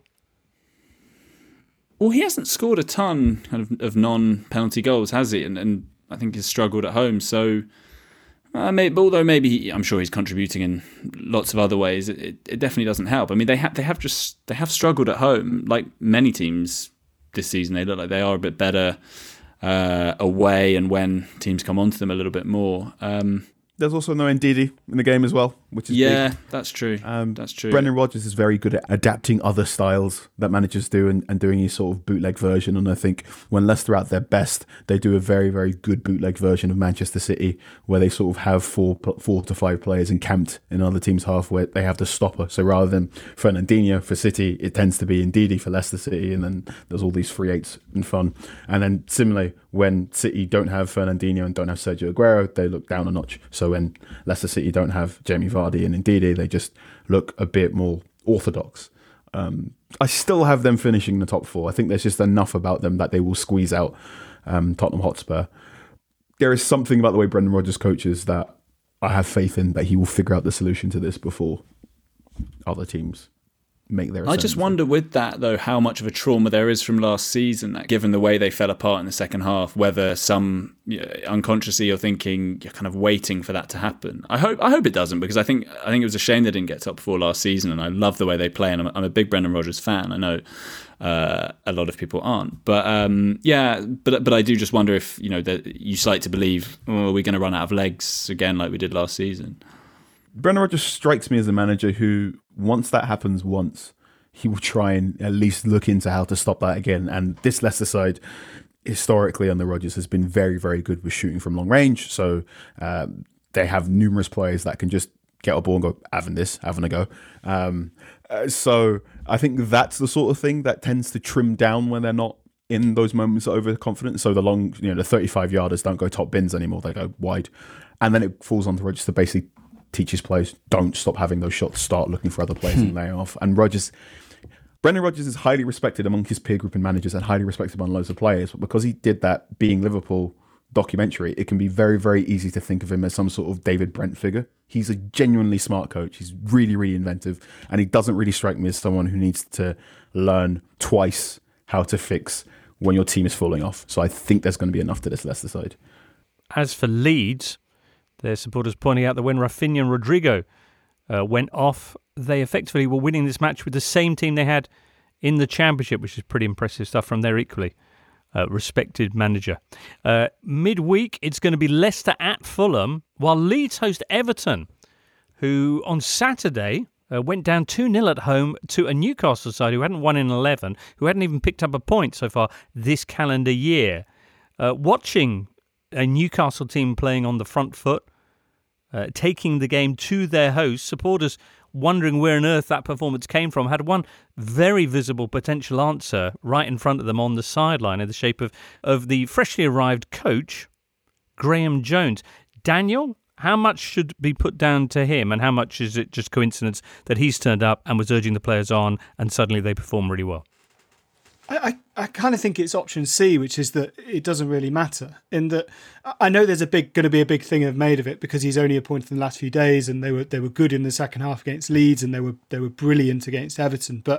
Well, he hasn't scored a ton of non-penalty goals, has he? And I think he's struggled at home. So, although maybe I'm sure he's contributing in lots of other ways, it definitely doesn't help. I mean, they have struggled at home, like many teams this season. They look like they are a bit better away, and when teams come onto them a little bit more. There's also no Ndidi in the game as well, which is big. That's true. That's true. Brendan Rodgers is very good at adapting other styles that managers do and doing his sort of bootleg version. And I think when Leicester are at their best, they do a very, very good bootleg version of Manchester City, where they sort of have 4 to 5 players encamped in other teams' half where they have the stopper. So rather than Fernandinho for City, it tends to be Ndidi for Leicester City, and then there's all these free eights and fun. And then similarly, when City don't have Fernandinho and don't have Sergio Aguero, they look down a notch. So when Leicester City don't have Jamie Vardy and Ndidi, they just look a bit more orthodox. I still have them finishing the top 4. I think there's just enough about them that they will squeeze out Tottenham Hotspur. There is something about the way Brendan Rodgers coaches that I have faith in, that he will figure out the solution to this before other teams make their I just wonder with that, though, how much of a trauma there is from last season, that given the way they fell apart in the second half, whether some unconsciously you're thinking you're kind of waiting for that to happen. I hope it doesn't, because I think it was a shame they didn't get top 4 last season, and I love the way they play, and I'm a big Brendan Rodgers fan. I know a lot of people aren't, but but I do just wonder if that you like to believe, we're going to run out of legs again like we did last season. Brendan Rodgers strikes me as a manager who, once that happens once, he will try and at least look into how to stop that again. And this Leicester side, historically under Rodgers, has been very, very good with shooting from long range. So they have numerous players that can just get a ball and go, having a go. So I think that's the sort of thing that tends to trim down when they're not in those moments of overconfidence. So the long, the 35-yarders don't go top bins anymore. They go wide. And then it falls onto Rodgers to basically teach his players, don't stop having those shots, start looking for other players and lay off. And Brendan Rodgers is highly respected among his peer group and managers, and highly respected among loads of players. But because he did that being Liverpool documentary, it can be very, very easy to think of him as some sort of David Brent figure. He's a genuinely smart coach. He's really, really inventive. And he doesn't really strike me as someone who needs to learn twice how to fix when your team is falling off. So I think there's going to be enough to this Leicester side. As for Leeds, their supporters pointing out that when Rafinha and Rodrigo went off, they effectively were winning this match with the same team they had in the Championship, which is pretty impressive stuff from their equally respected manager. Midweek, it's going to be Leicester at Fulham, while Leeds host Everton, who on Saturday went down 2-0 at home to a Newcastle side who hadn't won in 11, who hadn't even picked up a point so far this calendar year. Watching a Newcastle team playing on the front foot, taking the game to their host, supporters wondering where on earth that performance came from, had one very visible potential answer right in front of them on the sideline in the shape of the freshly arrived coach, Graham Jones. Daniel, how much should be put down to him, and how much is it just coincidence that he's turned up and was urging the players on and suddenly they perform really well? I kind of think it's option C, which is that it doesn't really matter. In that, I know there's going to be a big thing made of it because he's only appointed in the last few days, and they were good in the second half against Leeds, and they were brilliant against Everton. But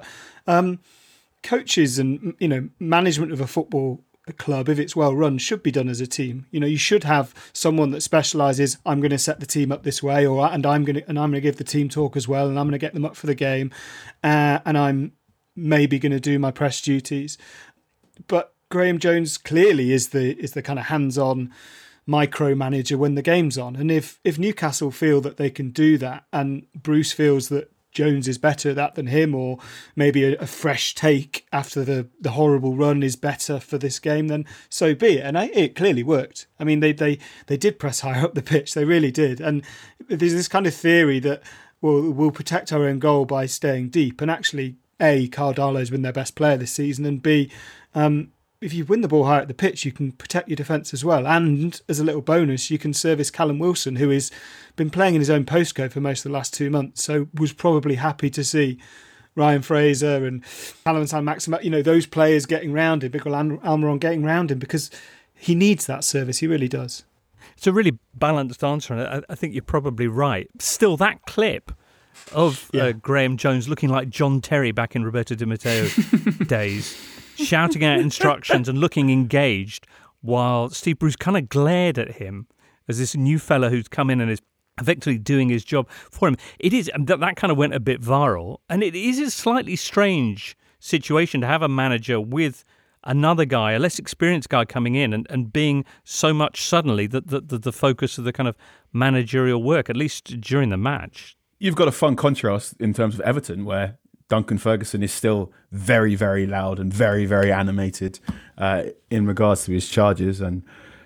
coaches and management of a football club, if it's well run, should be done as a team. You should have someone that specialises. I'm going to set the team up this way, and I'm going to give the team talk as well, and I'm going to get them up for the game, and I'm maybe going to do my press duties. But Graham Jones clearly is the kind of hands-on micromanager when the game's on. And if Newcastle feel that they can do that, and Bruce feels that Jones is better at that than him, or maybe a fresh take after the horrible run is better for this game, then so be it. And it clearly worked. I mean, they did press higher up the pitch. They really did. And there's this kind of theory that we'll protect our own goal by staying deep. And actually, A, Carl Darlow's been their best player this season, and B, if you win the ball high at the pitch, you can protect your defence as well. And as a little bonus, you can service Callum Wilson, who has been playing in his own postcode for most of the last 2 months, so was probably happy to see Ryan Fraser and Callum Saint-Maximin, those players getting round him, Miguel Almiron getting round him, because he needs that service. He really does. It's a really balanced answer, and I think you're probably right. Still, that clip of Graham Jones looking like John Terry back in Roberto Di Matteo days, shouting out instructions and looking engaged, while Steve Bruce kind of glared at him as this new fella who's come in and is effectively doing his job for him. It is that kind of went a bit viral, and it is a slightly strange situation to have a manager with another guy, a less experienced guy, coming in and being so much suddenly the focus of the kind of managerial work, at least during the match. You've got a fun contrast in terms of Everton, where Duncan Ferguson is still very, very loud and very, very animated in regards to his charges. And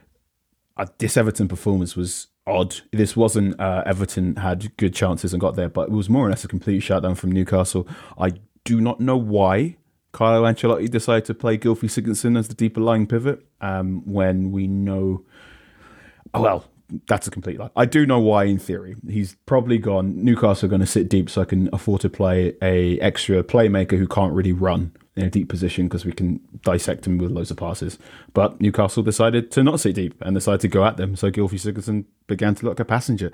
this Everton performance was odd. This wasn't Everton had good chances and got there, but it was more or less a complete shutdown from Newcastle. I do not know why Carlo Ancelotti decided to play Gylfi Sigurdsson as the deeper lying pivot when we know... Well, that's a complete lie. I do know why in theory. He's probably gone, Newcastle are going to sit deep so I can afford to play a extra playmaker who can't really run in a deep position because we can dissect him with loads of passes. But Newcastle decided to not sit deep and decided to go at them. So Gylfi Sigurdsson began to look like a passenger.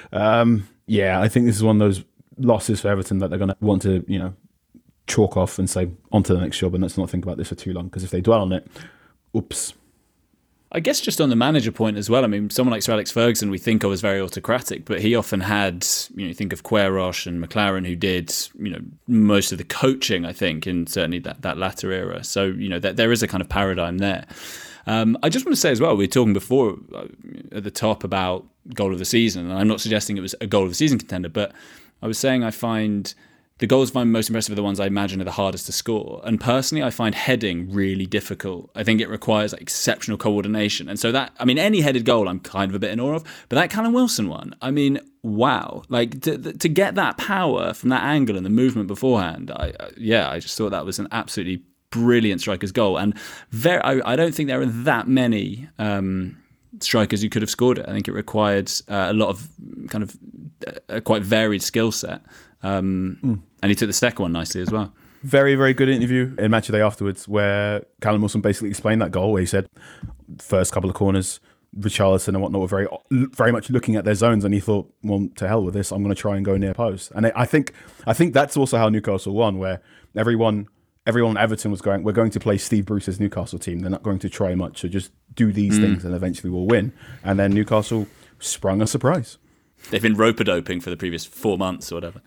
I think this is one of those losses for Everton that they're going to want to, chalk off and say, on to the next job and let's not think about this for too long. Because if they dwell on it, oops. I guess just on the manager point as well, I mean, someone like Sir Alex Ferguson we think of as very autocratic, but he often had, think of Queiroz and McLaren who did, most of the coaching, I think, in certainly that latter era. So, there is a kind of paradigm there. I just want to say as well, we were talking before at the top about goal of the season, and I'm not suggesting it was a goal of the season contender, but I was saying I find... the goals I find most impressive are the ones I imagine are the hardest to score. And personally, I find heading really difficult. I think it requires exceptional coordination. And so any headed goal I'm kind of a bit in awe of. But that Callum Wilson one, wow. To get that power from that angle and the movement beforehand, I just thought that was an absolutely brilliant striker's goal. And I don't think there are that many strikers who could have scored it. I think it required a lot of kind of a quite varied skill set. And he took the second one nicely as well. Very, very good interview in Match of the Day afterwards where Callum Wilson basically explained that goal where he said first couple of corners Richarlison and whatnot were very much looking at their zones, and he thought, well, to hell with this, I'm going to try and go near post. And I think that's also how Newcastle won, where everyone at Everton was going, we're going to play Steve Bruce's Newcastle team. They're not going to try much, so just do these things and eventually we'll win. And then Newcastle sprung a surprise. They've been rope-a-doping for the previous 4 months or whatever.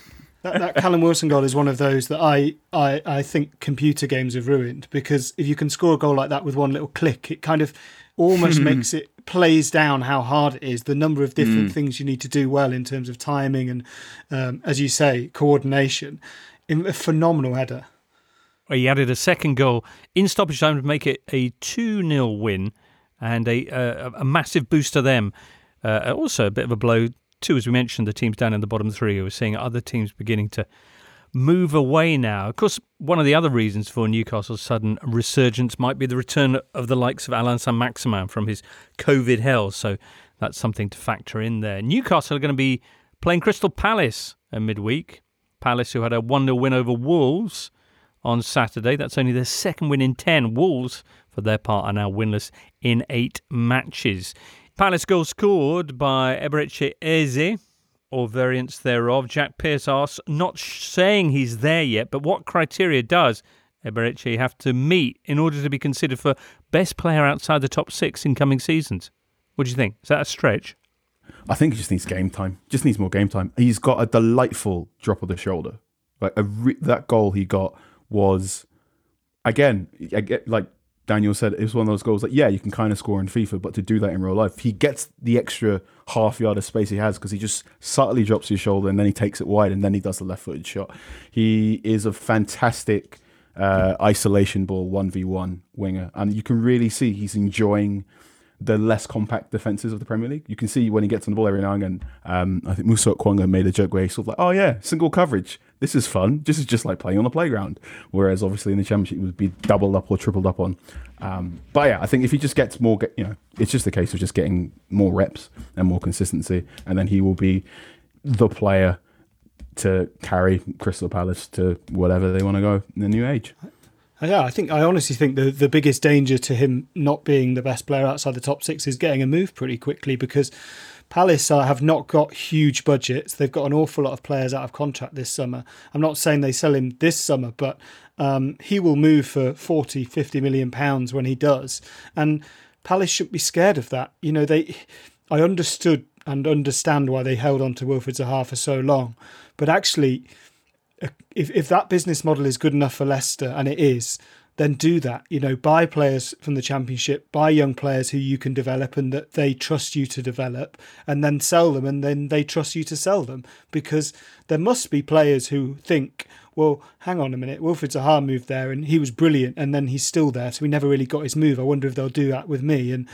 That Callum Wilson goal is one of those that I think computer games have ruined, because if you can score a goal like that with one little click, it kind of almost makes it plays down how hard it is, the number of different things you need to do well in terms of timing and, as you say, coordination. A phenomenal header. He added a second goal in stoppage time to make it a 2-0 win, and a massive boost to them. Also a bit of a blow too, as we mentioned, the teams down in the bottom three. We're seeing other teams beginning to move away now. Of course, one of the other reasons for Newcastle's sudden resurgence might be the return of the likes of Alain Saint-Maximin from his COVID hell, so that's something to factor in there. Newcastle are going to be playing Crystal Palace midweek. Palace, who had a 1-0 win over Wolves on Saturday. That's only their second win in 10. Wolves, for their part, are now winless in 8 matches. Palace goal scored by Eberechi Eze, or variants thereof. Jack Pearce asks, not saying he's there yet, but what criteria does Eberechi have to meet in order to be considered for best player outside the top 6 in coming seasons? What do you think? Is that a stretch? I think he just needs game time. Just needs more game time. He's got a delightful drop of the shoulder. Like that goal he got was, again, like Daniel said, it was one of those goals that, yeah, you can kind of score in FIFA, but to do that in real life, he gets the extra half yard of space he has because he just subtly drops his shoulder and then he takes it wide and then he does the left-footed shot. He is a fantastic isolation ball 1v1 winger, and you can really see he's enjoying the less compact defences of the Premier League. You can see when he gets on the ball every now and again. I think Musa Okwonga made a joke where he's sort of like, oh yeah, single coverage. This is fun. This is just like playing on a playground. Whereas obviously in the Championship it would be doubled up or tripled up on. But yeah, I think if he just gets more, it's just a case of just getting more reps and more consistency, and then he will be the player to carry Crystal Palace to whatever they want to go in the new age. Yeah, I honestly think the biggest danger to him not being the best player outside the top 6 is getting a move pretty quickly, because Palace have not got huge budgets. They've got an awful lot of players out of contract this summer. I'm not saying they sell him this summer, but he will move for 40, 50 million pounds when he does. And Palace shouldn't be scared of that. I understood and understand why they held on to Wilfried Zaha for so long. But actually, if that business model is good enough for Leicester, and it is, then do that. Buy players from the Championship, buy young players who you can develop and that they trust you to develop, and then sell them, and then they trust you to sell them. Because there must be players who think, well, hang on a minute, Wilfried Zaha moved there and he was brilliant, and then he's still there, so he never really got his move. I wonder if they'll do that with me. And,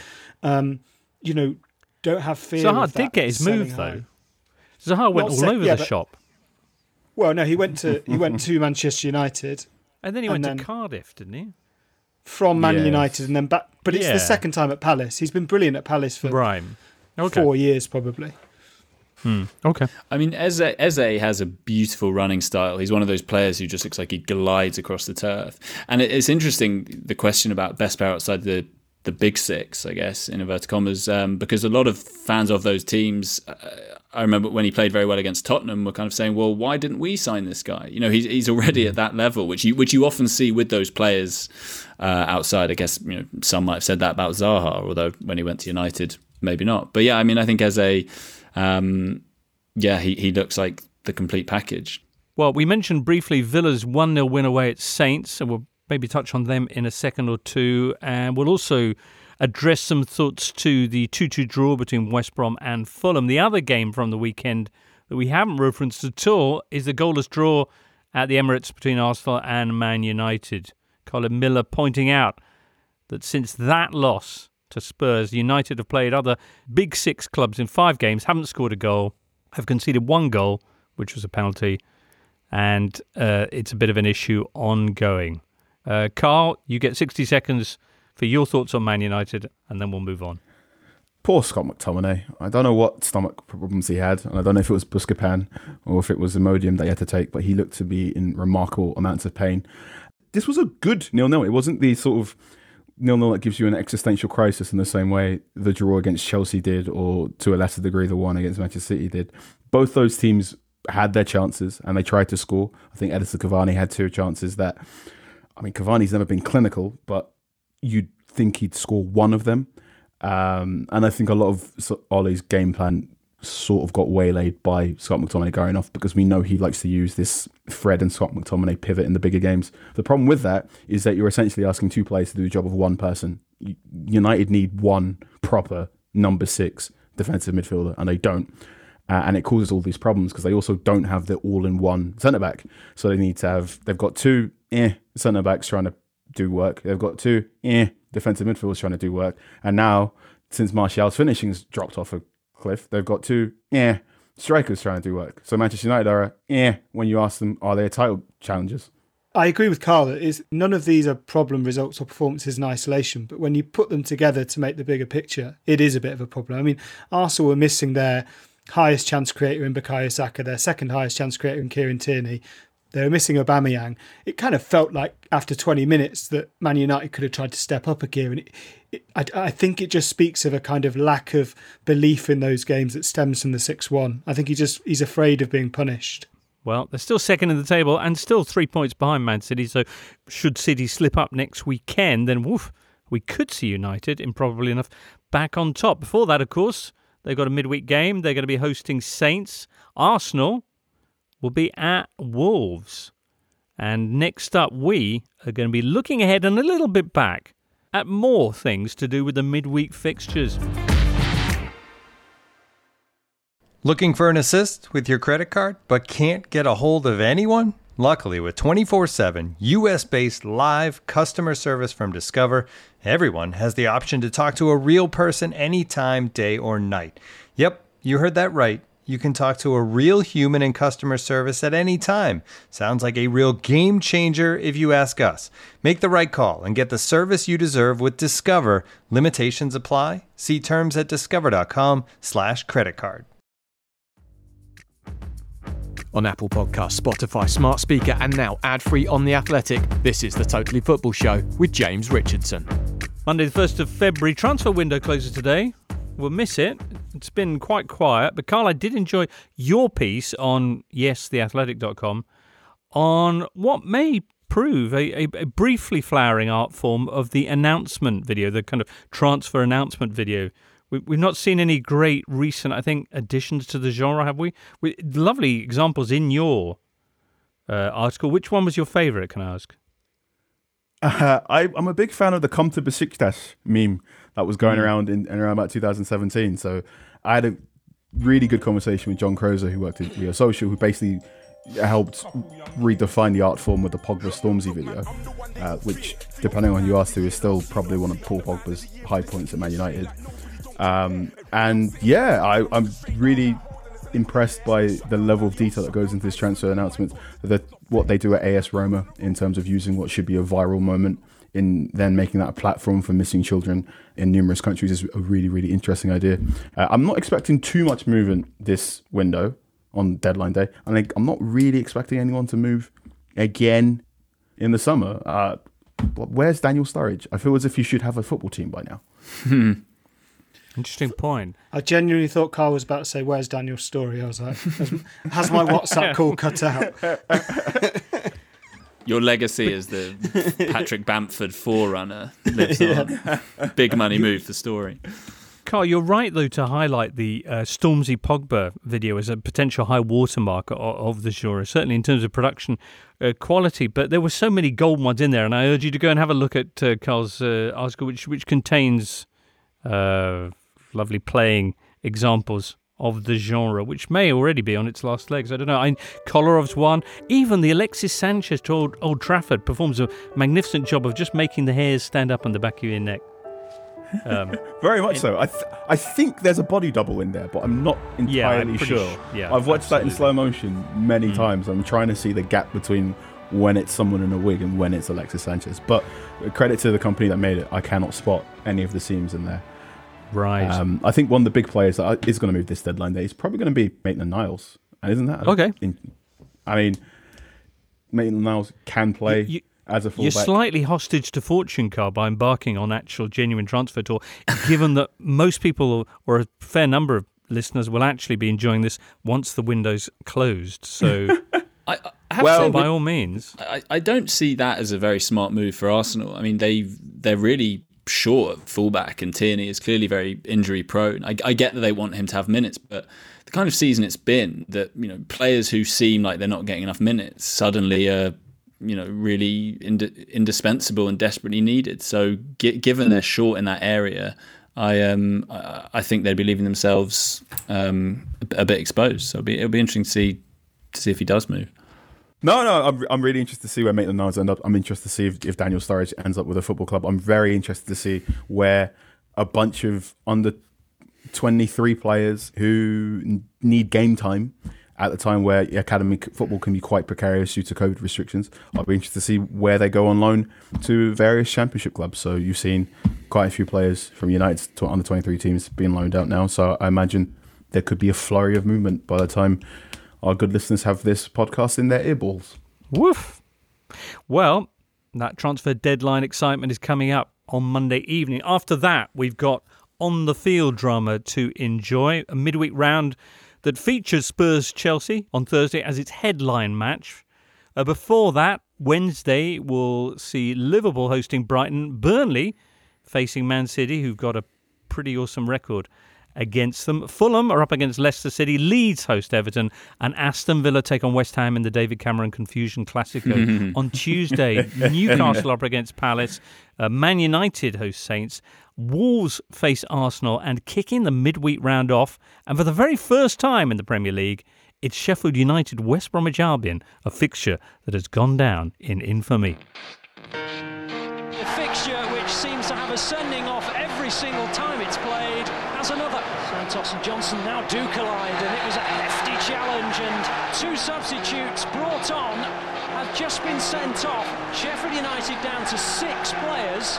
don't have fear. Zaha did get his move, though. Zaha went all over the shop. Well, no, he went to Manchester United, and then he went to Cardiff, didn't he? From Man United and then back. But it's the second time at Palace. He's been brilliant at Palace for 4 years, probably. Okay. I mean, Eze has a beautiful running style. He's one of those players who just looks like he glides across the turf. And it's interesting, the question about best player outside the big 6, I guess, in inverted commas, because a lot of fans of those teams, I remember when he played very well against Tottenham, were kind of saying, well, why didn't we sign this guy? He's already at that level, which you often see with those players outside. I guess some might have said that about Zaha, although when he went to United, maybe not. But yeah, I mean, I think Eze, he looks like the complete package. Well, we mentioned briefly Villa's 1-0 win away at Saints, so we'll maybe touch on them in a second or two, and we'll also address some thoughts to the 2-2 draw between West Brom and Fulham. The other game from the weekend that we haven't referenced at all is the goalless draw at the Emirates between Arsenal and Man United. Colin Miller pointing out that since that loss to Spurs, United have played other Big 6 clubs in 5 games, haven't scored a goal, have conceded 1 goal, which was a penalty, and it's a bit of an issue ongoing. Carl, you get 60 seconds for your thoughts on Man United, and then we'll move on. Poor Scott McTominay. I don't know what stomach problems he had, and I don't know if it was Buscopan or if it was Imodium that he had to take, but he looked to be in remarkable amounts of pain. This was a good 0-0. It wasn't the sort of 0-0 that gives you an existential crisis in the same way the draw against Chelsea did, or to a lesser degree the one against Manchester City did. Both those teams had their chances and they tried to score. I think Edinson Cavani had 2 chances that, I mean, Cavani's never been clinical, but you'd think he'd score one of them. And I think a lot of Ole's game plan sort of got waylaid by Scott McTominay going off, because we know he likes to use this Fred and Scott McTominay pivot in the bigger games. The problem with that is that you're essentially asking 2 players to do the job of one person. United need one proper number 6 defensive midfielder, and they don't. And it causes all these problems because they also don't have the all-in-one centre-back. So they've got 2 centre-backs trying to do work. They've got 2 defensive midfielders trying to do work. And now, since Martial's finishing's dropped off a cliff, they've got 2 strikers trying to do work. So Manchester United are when you ask them, are they title challengers? I agree with Carl that none of these are problem results or performances in isolation, but when you put them together to make the bigger picture, it is a bit of a problem. I mean, Arsenal were missing their highest chance creator in Bukayo Saka, their second highest chance creator in Kieran Tierney. They were missing Aubameyang. It kind of felt like after 20 minutes that Man United could have tried to step up a gear. And I think it just speaks of a kind of lack of belief in those games that stems from the 6-1. I think he's afraid of being punished. Well, they're still second in the table and still 3 points behind Man City. So should City slip up next weekend, then we could see United, improbably enough, back on top. Before that, of course, they've got a midweek game. They're going to be hosting Saints. Arsenal will be at Wolves. And next up, we are going to be looking ahead and a little bit back at more things to do with the midweek fixtures. Looking for an assist with your credit card, but can't get a hold of anyone? Luckily, with 24/7 US-based live customer service from Discover, everyone has the option to talk to a real person anytime, day or night. Yep, you heard that right. You can talk to a real human in customer service at any time. Sounds like a real game changer if you ask us. Make the right call and get the service you deserve with Discover. Limitations apply. See terms at discover.com/creditcard. On Apple Podcasts, Spotify, Smart Speaker, and now ad-free on The Athletic, this is the Totally Football Show with James Richardson. Monday the 1st of February, transfer window closes today. We'll miss it. It's been quite quiet. But Carl, I did enjoy your piece on, theathletic.com, on what may prove a briefly flowering art form of the announcement video, the kind of transfer announcement video. We've not seen any great recent, I think, additions to the genre, have we? Lovely examples in your article. Which one was your favourite, can I ask? I'm a big fan of the "Come to Besiktas" meme that was going around in around about 2017. So I had a really good conversation with John Crozer, who worked at Rio Social, who basically helped redefine the art form with the Pogba Stormzy video, which, depending on who you ask to, is still probably one of Paul Pogba's high points at Man United. I'm really impressed by the level of detail that goes into this transfer announcement. What they do at AS Roma in terms of using what should be a viral moment in then making that a platform for missing children in numerous countries is a really, really interesting idea. I'm not expecting too much movement this window on deadline day. I'm not really expecting anyone to move again in the summer. Where's Daniel Sturridge? I feel as if you should have a football team by now. Interesting point. I genuinely thought Carl was about to say, "Where's Daniel's story?" I was like, has my WhatsApp call cut out? Your legacy as the Patrick Bamford forerunner lives on. Big money move for Story. Carl, you're right, though, to highlight the Stormzy Pogba video as a potential high watermark of the genre, certainly in terms of production quality. But there were so many gold ones in there, and I urge you to go and have a look at Carl's article, which contains lovely playing examples of the genre, which may already be on its last legs. I don't know. Koلاrov's one. Even the Alexis Sanchez to Old Trafford performs a magnificent job of just making the hairs stand up on the back of your neck. Very much so. I think there's a body double in there, but I'm not entirely sure. I've watched that in slow motion many times. I'm trying to see the gap between when it's someone in a wig and when it's Alexis Sanchez. But credit to the company that made it. I cannot spot any of the seams in there. Right. I think one of the big players that is going to move this deadline day is probably going to be Maitland-Niles. And isn't that? Okay. Maitland-Niles can play. as a fullback. You're slightly hostage to fortune, Carl, by embarking on actual genuine transfer tour, given that most people, or a fair number of listeners, will actually be enjoying this once the window's closed. So, I have to say, by all means. I don't see that as a very smart move for Arsenal. I mean, they're really short at fullback, and Tierney is clearly very injury prone. I get that they want him to have minutes, but the kind of season it's been, that players who seem like they're not getting enough minutes suddenly are really indispensable and desperately needed. So given they're short in that area, I think they'd be leaving themselves a bit exposed. So it'll be interesting to see if he does move. No, I'm really interested to see where Maitland-Niles end up. I'm interested to see if Daniel Sturridge ends up with a football club. I'm very interested to see where a bunch of under 23 players who need game time at the time where academy football can be quite precarious due to COVID restrictions. I'll be interested to see where they go on loan to various championship clubs. So you've seen quite a few players from United's under 23 teams being loaned out now. So I imagine there could be a flurry of movement by the time our good listeners have this podcast in their earballs. Woof. Well, that transfer deadline excitement is coming up on Monday evening. After that, we've got on-the-field drama to enjoy, a midweek round that features Spurs-Chelsea on Thursday as its headline match. Before that, Wednesday, we'll see Liverpool hosting Brighton, Burnley facing Man City, who've got a pretty awesome record against them. Fulham are up against Leicester City, Leeds host Everton, and Aston Villa take on West Ham in the David Cameron Confusion Classico. On Tuesday, Newcastle up against Palace, Man United host Saints, Wolves face Arsenal, and kicking the midweek round off, and for the very first time in the Premier League, it's Sheffield United West Bromwich Albion, a fixture that has gone down in infamy. A fixture which seems to have a sending off every single time it's played has another. Santos and Johnson now do collide, and it was a hefty challenge, and two substitutes brought on have just been sent off. Sheffield United down to 6 players.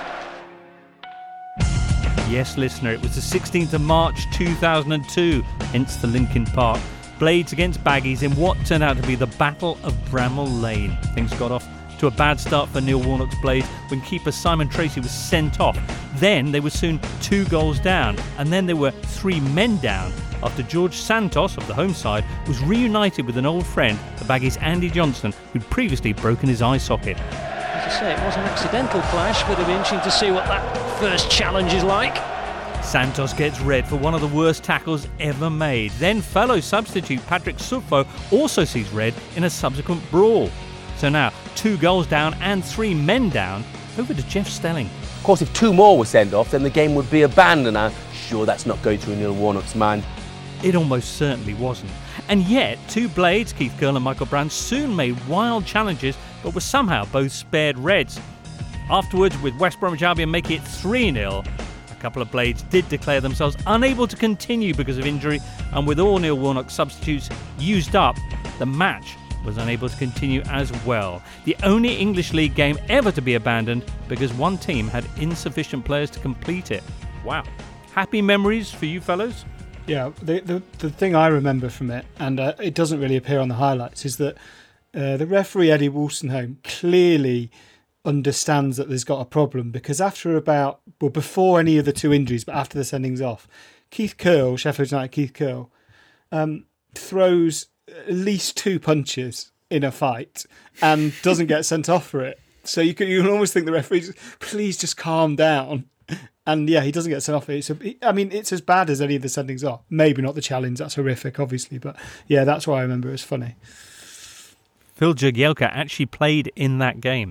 Yes, listener, it was the 16th of March 2002, hence the Linkin Park. Blades against Baggies in what turned out to be the Battle of Bramall Lane. Things got off to a bad start for Neil Warnock's Blades when keeper Simon Tracy was sent off. Then they were soon 2 goals down, and then there were 3 men down after George Santos of the home side was reunited with an old friend, the Baggies' Andy Johnson, who'd previously broken his eye socket. As I say, it was an accidental clash, but it'll be interesting to see what that first challenge is like. Santos gets red for one of the worst tackles ever made. Then fellow substitute Patrick Sufo also sees red in a subsequent brawl. So now 2 goals down and 3 men down. Over to Jeff Stelling. Of course, if 2 more were sent off, then the game would be abandoned. I'm sure that's not going through Neil Warnock's mind. It almost certainly wasn't. And yet, 2 Blades, Keith Curle and Michael Brown, soon made wild challenges, but were somehow both spared reds. Afterwards, with West Bromwich Albion making it 3-0, a couple of Blades did declare themselves unable to continue because of injury, and with all Neil Warnock's substitutes used up, the match was unable to continue as well. The only English League game ever to be abandoned because one team had insufficient players to complete it. Wow. Happy memories for you fellows? Yeah, the thing I remember from it, and it doesn't really appear on the highlights, is that the referee Eddie Wolstenholme clearly understands that there's got a problem, because before any of the 2 injuries, but after the sendings off, Keith Curle, Sheffield United Keith Curle, throws at least 2 punches in a fight and doesn't get sent off for it. So you can almost think the referee, please just calm down. And yeah, he doesn't get sent off. It's as bad as any of the sendings are. Maybe not the challenge, that's horrific, obviously. But yeah, that's why I remember it was funny. Phil Jagielka actually played in that game.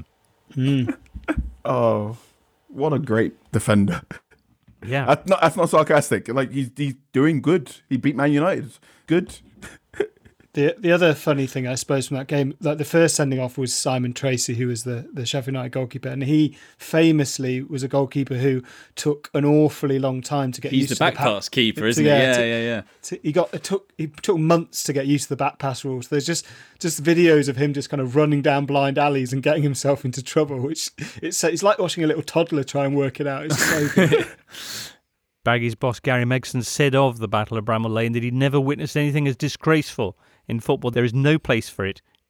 Oh, what a great defender. Yeah. That's not sarcastic. Like, he's doing good. He beat Man United. Good. The other funny thing, I suppose, from that game, like the first sending off was Simon Tracy, who was the Sheffield United goalkeeper, and he famously was a goalkeeper who took an awfully long time to get used to the back pass keeper, isn't he? Yeah. He took months to get used to the back pass rules. There's just videos of him just kind of running down blind alleys and getting himself into trouble, which it's like watching a little toddler try and work it out. It's so good. Baggies boss Gary Megson said of the Battle of Bramall Lane that he'd never witnessed anything as disgraceful. In football, there is no place for it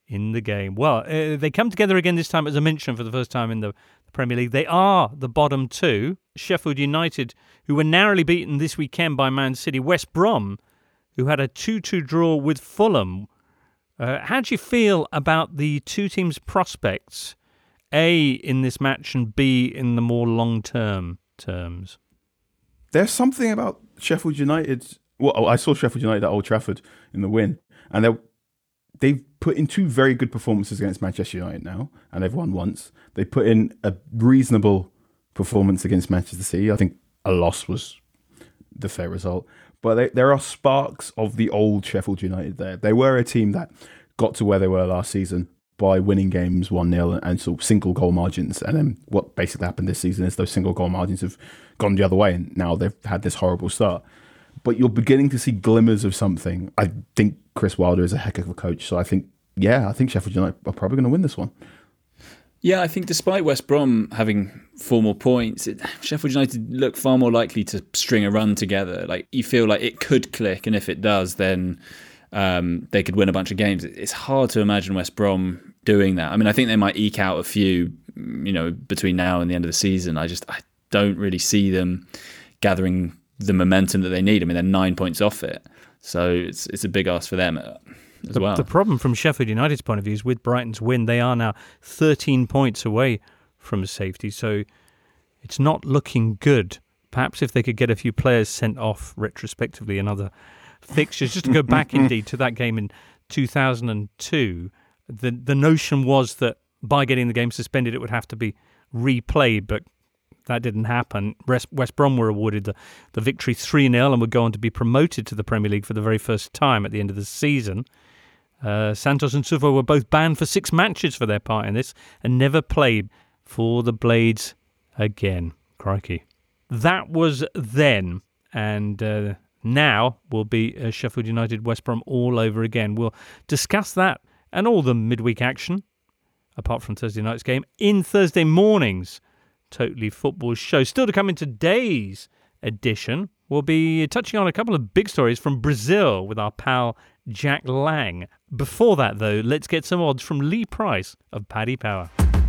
in the game. Well, they come together again this time, as I mentioned, for the first time in the Premier League. They are the bottom two. Sheffield United, who were narrowly beaten this weekend by Man City. West Brom, who had a 2-2 draw with Fulham. How do you feel about the two teams' prospects, A, in this match and B, in the more long-term terms? There's something about Sheffield United. Well, I saw Sheffield United at Old Trafford in the win, and they've put in two very good performances against Manchester United now, and they've won once. They put in a reasonable performance against Manchester City. I think a loss was the fair result. But there are sparks of the old Sheffield United there. They were a team that got to where they were last season by winning games 1-0 and sort of single goal margins. And then what basically happened this season is those single goal margins have gone the other way, and now they've had this horrible start. But you're beginning to see glimmers of something. I think Chris Wilder is a heck of a coach. So I think Sheffield United are probably going to win this one. Yeah, I think despite West Brom having 4 more points, Sheffield United look far more likely to string a run together. Like, you feel like it could click, and if it does, then they could win a bunch of games. It's hard to imagine West Brom doing that. I mean, I think they might eke out a few, between now and the end of the season. I don't really see them gathering the momentum that they need. I mean, they're 9 points off it, so it's a big ask for them as well. The problem from Sheffield United's point of view is with Brighton's win, they are now 13 points away from safety, so it's not looking good. Perhaps if they could get a few players sent off retrospectively in other fixtures, just to go back indeed to that game in 2002, the notion was that by getting the game suspended it would have to be replayed, but that didn't happen. West Brom were awarded the victory 3-0 and would go on to be promoted to the Premier League for the very first time at the end of the season. Santos and Sufo were both banned for 6 matches for their part in this and never played for the Blades again. Crikey. That was then, and now will be Sheffield United West Brom all over again. We'll discuss that and all the midweek action, apart from Thursday night's game, in Thursday morning's Totally Football show. Still to come in today's edition, we'll be touching on a couple of big stories from Brazil with our pal Jack Lang. Before that, though, let's get some odds from Lee Price of Paddy Power.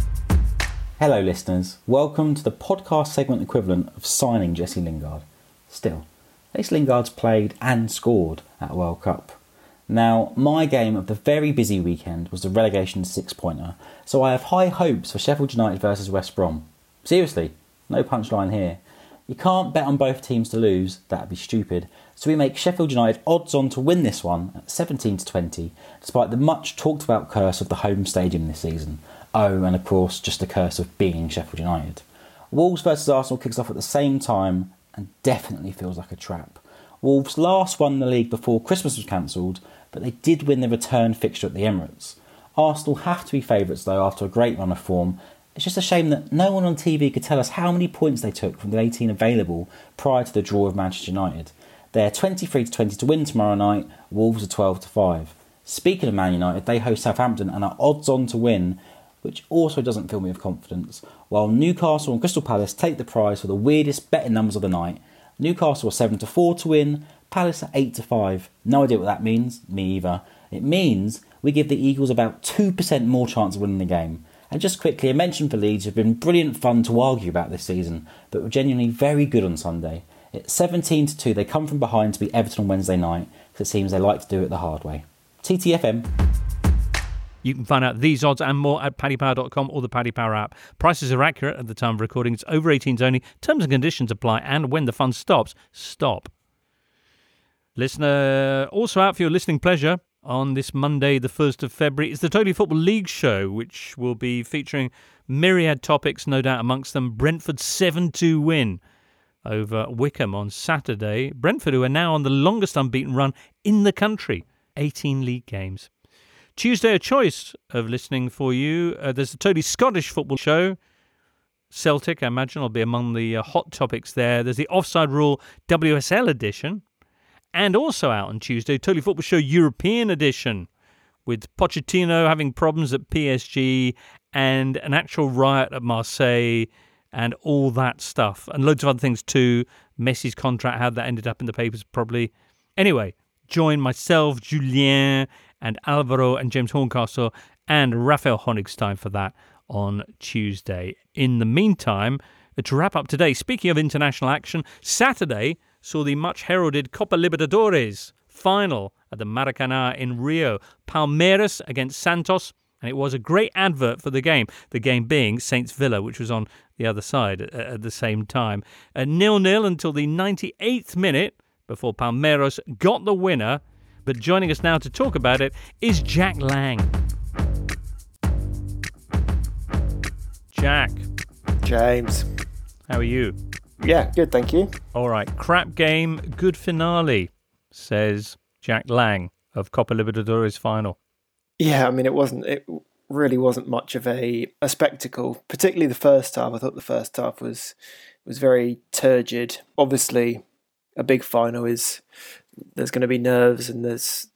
Hello, listeners. Welcome to the podcast segment equivalent of signing Jesse Lingard. Still, at least Lingard's played and scored at a World Cup. Now, my game of the very busy weekend was the relegation 6-pointer, so I have high hopes for Sheffield United versus West Brom. Seriously, no punchline here. You can't bet on both teams to lose, that'd be stupid, so we make Sheffield United odds on to win this one at 17-20, despite the much talked about curse of the home stadium this season. Oh, and of course, just the curse of being Sheffield United. Wolves versus Arsenal kicks off at the same time and definitely feels like a trap. Wolves last won the league before Christmas was cancelled, but they did win the return fixture at the Emirates. Arsenal have to be favourites though after a great run of form. It's just a shame that no one on TV could tell us how many points they took from the 18 available prior to the draw of Manchester United. They're 23-20 to win tomorrow night, Wolves are 12-5. Speaking of Man United, they host Southampton and are odds on to win, which also doesn't fill me with confidence, while Newcastle and Crystal Palace take the prize for the weirdest betting numbers of the night. Newcastle are 7-4 to win, Palace are 8-5. No idea what that means, me either. It means we give the Eagles about 2% more chance of winning the game. And just quickly, a mention for Leeds, who've been brilliant fun to argue about this season, but were genuinely very good on Sunday. At 17-2, they come from behind to beat Everton on Wednesday night, because it seems they like to do it the hard way. TTFM. You can find out these odds and more at paddypower.com or the Paddy Power app. Prices are accurate at the time of recording. It's over 18s only. Terms and conditions apply, and when the fun stops, stop. Listener, also out for your listening pleasure on this Monday, the 1st of February, is the Totally Football League show, which will be featuring myriad topics, no doubt amongst them Brentford's 7-2 win over Wickham on Saturday. Brentford, who are now on the longest unbeaten run in the country, 18 league games. Tuesday, a choice of listening for you. There's the Totally Scottish Football show. Celtic, I imagine, will be among the hot topics there. There's the Offside Rule WSL edition. And also out on Tuesday, Totally Football Show European edition, with Pochettino having problems at PSG and an actual riot at Marseille and all that stuff. And loads of other things too. Messi's contract, how that ended up in the papers probably. Anyway, join myself, Julien, and Alvaro and James Horncastle and Raphael Honigstein for that on Tuesday. In the meantime, to wrap up today, speaking of international action, Saturday saw the much-heralded Copa Libertadores final at the Maracanã in Rio. Palmeiras against Santos, and it was a great advert for the game being Saints Villa, which was on the other side at the same time. 0-0 until the 98th minute before Palmeiras got the winner. But joining us now to talk about it is Jack Lang. Jack. James. How are you? Yeah, good, thank you. All right, crap game, good finale, says Jack Lang of Copa Libertadores final. Yeah, I mean, it really wasn't much of a spectacle, particularly the first half. I thought the first half was very turgid. Obviously, a big final there's going to be nerves, and there's,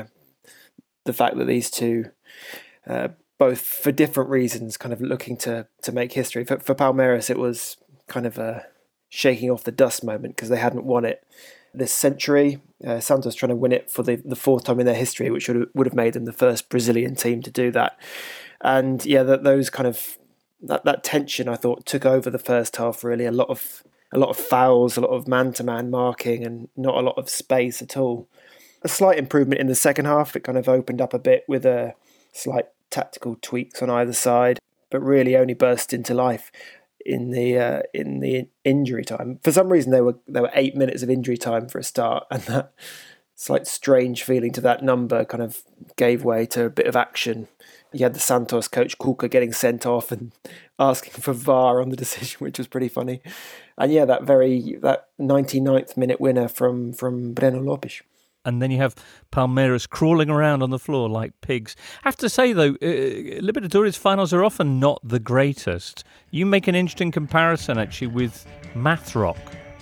the fact that these two, both for different reasons, kind of looking to make history. For Palmeiras, it was kind of a shaking off the dust moment because they hadn't won it this century. Santos trying to win it for the fourth time in their history, which would have made them the first Brazilian team to do that. And yeah, those kind of that tension, I thought, took over the first half. Really, a lot of fouls, a lot of man-to-man marking, and not a lot of space at all. A slight improvement in the second half. It kind of opened up a bit with a slight tactical tweaks on either side, but really only burst into life in the injury time. For some reason, there were 8 minutes of injury time for a start, and that slight strange feeling to that number kind of gave way to a bit of action. You had the Santos coach Cuca getting sent off and asking for VAR on the decision, which was pretty funny. And yeah, that 99th minute winner from Breno Lopes. And then you have Palmeiras crawling around on the floor like pigs. I have to say, though, Libertadores finals are often not the greatest. You make an interesting comparison, actually, with Mathrock.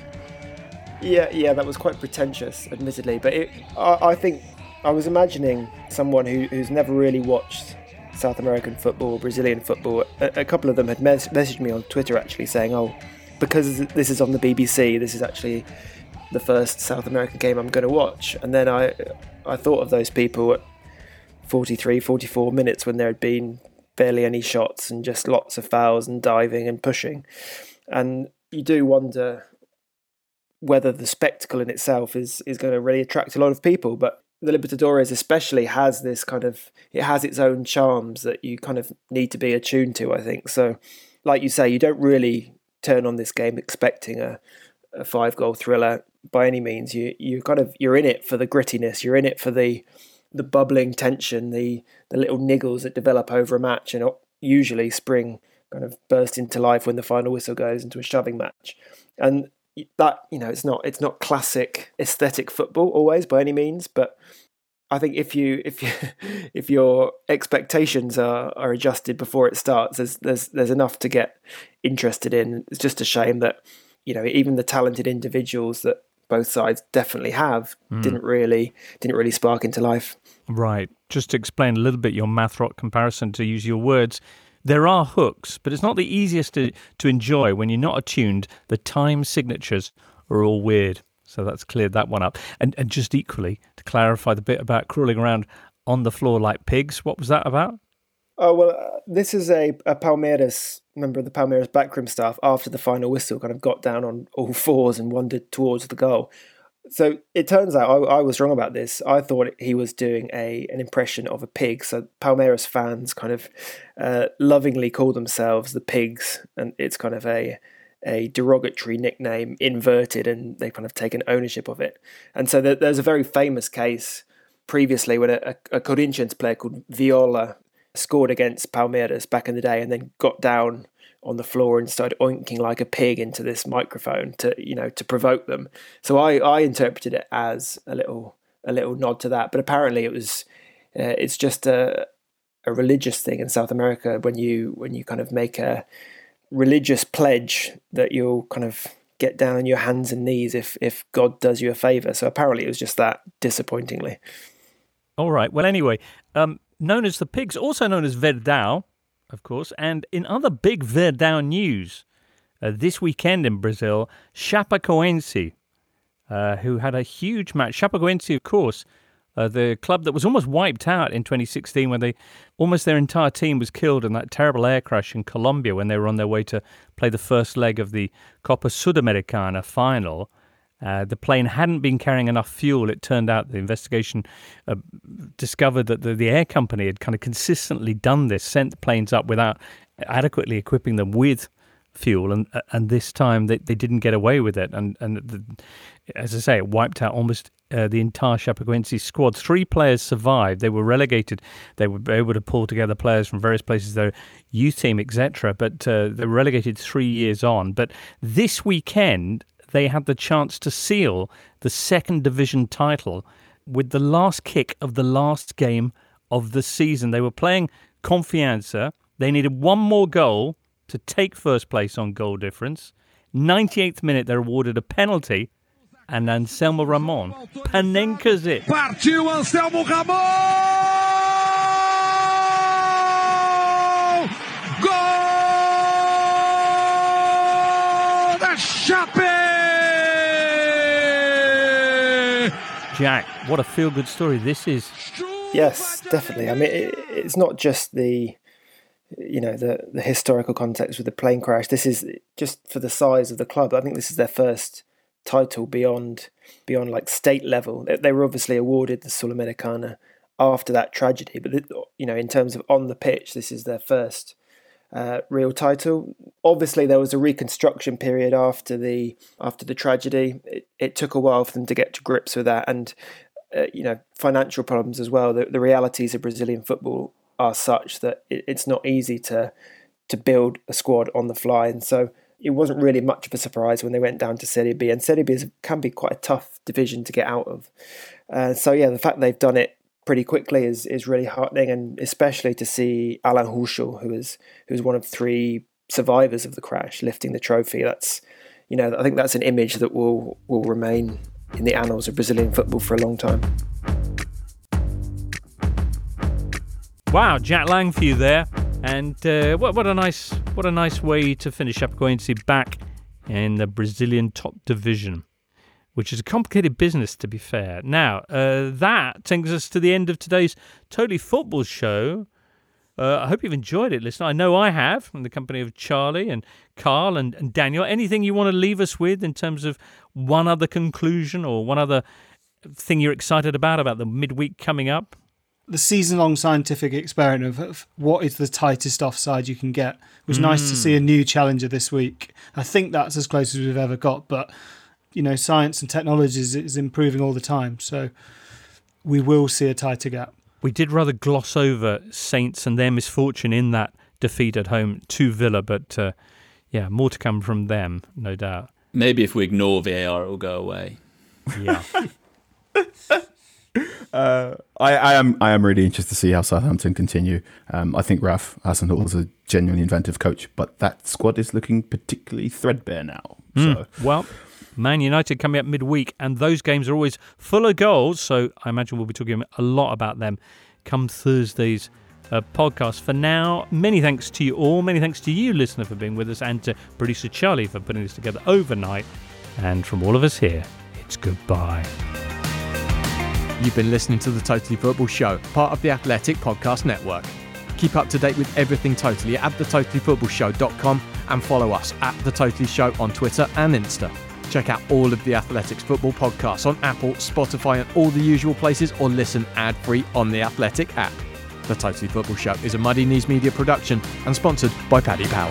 Yeah, that was quite pretentious, admittedly. But I think I was imagining someone who's never really watched South American football or Brazilian football. A couple of them had messaged me on Twitter, actually, saying, because this is on the BBC, this is actually the first South American game I'm going to watch. And then I thought of those people at 43, 44 minutes when there had been barely any shots and just lots of fouls and diving and pushing. And you do wonder whether the spectacle in itself is going to really attract a lot of people. But the Libertadores especially has this it has its own charms that you kind of need to be attuned to, I think. So, like you say, you don't really turn on this game expecting a 5-goal thriller by any means. You're in it for the grittiness. You're in it for the bubbling tension, the little niggles that develop over a match, and usually spring kind of burst into life when the final whistle goes into a shoving match. And that, it's not classic aesthetic football always by any means, but I think if your expectations are adjusted before it starts, there's enough to get interested in. It's just a shame that even the talented individuals that both sides definitely have didn't really spark into life. Right. Just to explain a little bit your Mathrock comparison, to use your words, there are hooks, but it's not the easiest to enjoy when you're not attuned. The time signatures are all weird. So that's cleared that one up. And just equally, to clarify the bit about crawling around on the floor like pigs, what was that about? Oh, well, this is a Palmeiras member of the Palmeiras backroom staff after the final whistle kind of got down on all fours and wandered towards the goal. So it turns out I was wrong about this. I thought he was doing an impression of a pig. So Palmeiras fans kind of lovingly call themselves the Pigs, and it's kind of a derogatory nickname inverted, and they've kind of taken ownership of it. And so there's a very famous case previously when a Corinthians player called Viola scored against Palmeiras back in the day and then got down on the floor and started oinking like a pig into this microphone to provoke them. So I interpreted it as a little nod to that, but apparently it's just a religious thing in South America when you kind of make a religious pledge that you'll kind of get down on your hands and knees if God does you a favour. So apparently it was just that, disappointingly. All right. Well, anyway, known as the Pigs, also known as Verdão, of course. And in other big Verdão news, this weekend in Brazil, Chapecoense, who had a huge match. Chapecoense, of course, the club that was almost wiped out in 2016 when almost their entire team was killed in that terrible air crash in Colombia when they were on their way to play the first leg of the Copa Sudamericana final. The plane hadn't been carrying enough fuel. It turned out the investigation discovered that the air company had kind of consistently done this, sent the planes up without adequately equipping them with fuel, and this time they didn't get away with it. And as I say, it wiped out almost the entire Chapecoense squad. 3 players survived. They were relegated. They were able to pull together players from various places, their youth team, etc. But they were relegated 3 years on. But this weekend, they had the chance to seal the second division title with the last kick of the last game of the season. They were playing Confianza. They needed one more goal to take first place on goal difference. 98th minute, they're awarded a penalty, and Anselmo Ramon panenkas it. Partiu Anselmo Ramon! Gol da Chape! Jack, what a feel-good story this is. Yes, definitely. I mean, it's not just the historical context with the plane crash. This is just for the size of the club. I think this is their first title beyond like state level. They were obviously awarded the Sudamericana after that tragedy, but in terms of on the pitch, this is their first real title. Obviously, there was a reconstruction period after the tragedy. It took a while for them to get to grips with that, and financial problems as well. The realities of Brazilian football are such that it's not easy to build a squad on the fly, and so it wasn't really much of a surprise when they went down to Serie B, and Serie B can be quite a tough division to get out of. The fact they've done it pretty quickly is really heartening, and especially to see Alain Huchel, who was one of 3 survivors of the crash, lifting the trophy. That's, I think that's an image that will remain in the annals of Brazilian football for a long time. Wow, Jack Lang for you there. And what a nice way to finish up Chapecoense back in the Brazilian top division, which is a complicated business, to be fair. Now, that takes us to the end of today's Totally Football show. I hope you've enjoyed it, listener. I know I have, in the company of Charlie and Carl and Daniel. Anything you want to leave us with in terms of one other conclusion or one other thing you're excited about the midweek coming up? The season-long scientific experiment of what is the tightest offside you can get. It was nice to see a new challenger this week. I think that's as close as we've ever got, but science and technology is improving all the time, so we will see a tighter gap. We did rather gloss over Saints and their misfortune in that defeat at home to Villa, but more to come from them, no doubt. Maybe if we ignore VAR, it will go away. Yeah. I am really interested to see how Southampton continue. I think Ralph Hasenhuttl is a genuinely inventive coach, but that squad is looking particularly threadbare now. So. Well, Man United coming up midweek, and those games are always full of goals, so I imagine we'll be talking a lot about them come Thursday's podcast. For now, many thanks to you all. Many thanks to you, listener, for being with us, and to producer Charlie for putting this together overnight. And from all of us here, it's goodbye. You've been listening to The Totally Football Show, part of the Athletic Podcast Network. Keep up to date with everything Totally at thetotallyfootballshow.com and follow us at The Totally Show on Twitter and Insta. Check out all of the Athletics football podcasts on Apple, Spotify and all the usual places, or listen ad-free on the Athletic app. The Totally Football Show is a Muddy Knees Media production and sponsored by Paddy Power.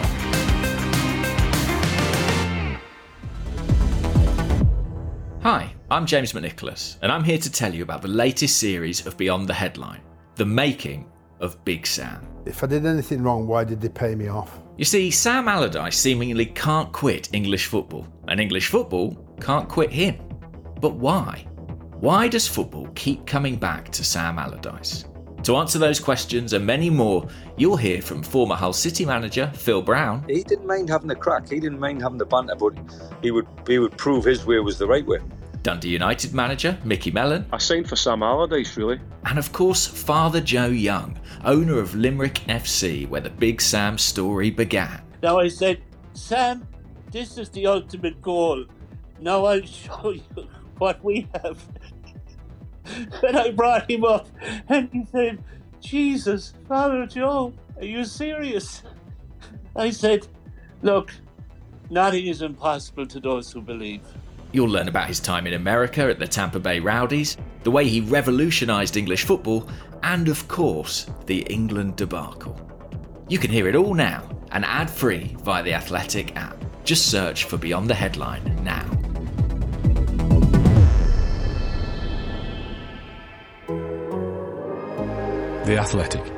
Hi, I'm James McNicholas, and I'm here to tell you about the latest series of Beyond the Headline, The Making of Big Sam. If I did anything wrong, why did they pay me off? You see, Sam Allardyce seemingly can't quit English football, and English football can't quit him. But why? Why does football keep coming back to Sam Allardyce? To answer those questions and many more, you'll hear from former Hull City manager Phil Brown. He didn't mind having the crack, he didn't mind having the banter, but he would prove his way was the right way. Dundee United manager Mickey Mellon. I signed for Sam Allardyce, really. And of course, Father Joe Young, owner of Limerick FC, where the Big Sam story began. Now I said, Sam, this is the ultimate goal. Now I'll show you what we have. And I brought him up, and he said, Jesus, Father Joe, are you serious? I said, look, nothing is impossible to those who believe. You'll learn about his time in America at the Tampa Bay Rowdies, the way he revolutionised English football, and of course, the England debacle. You can hear it all now and ad-free via the Athletic app. Just search for Beyond the Headline now. The Athletic.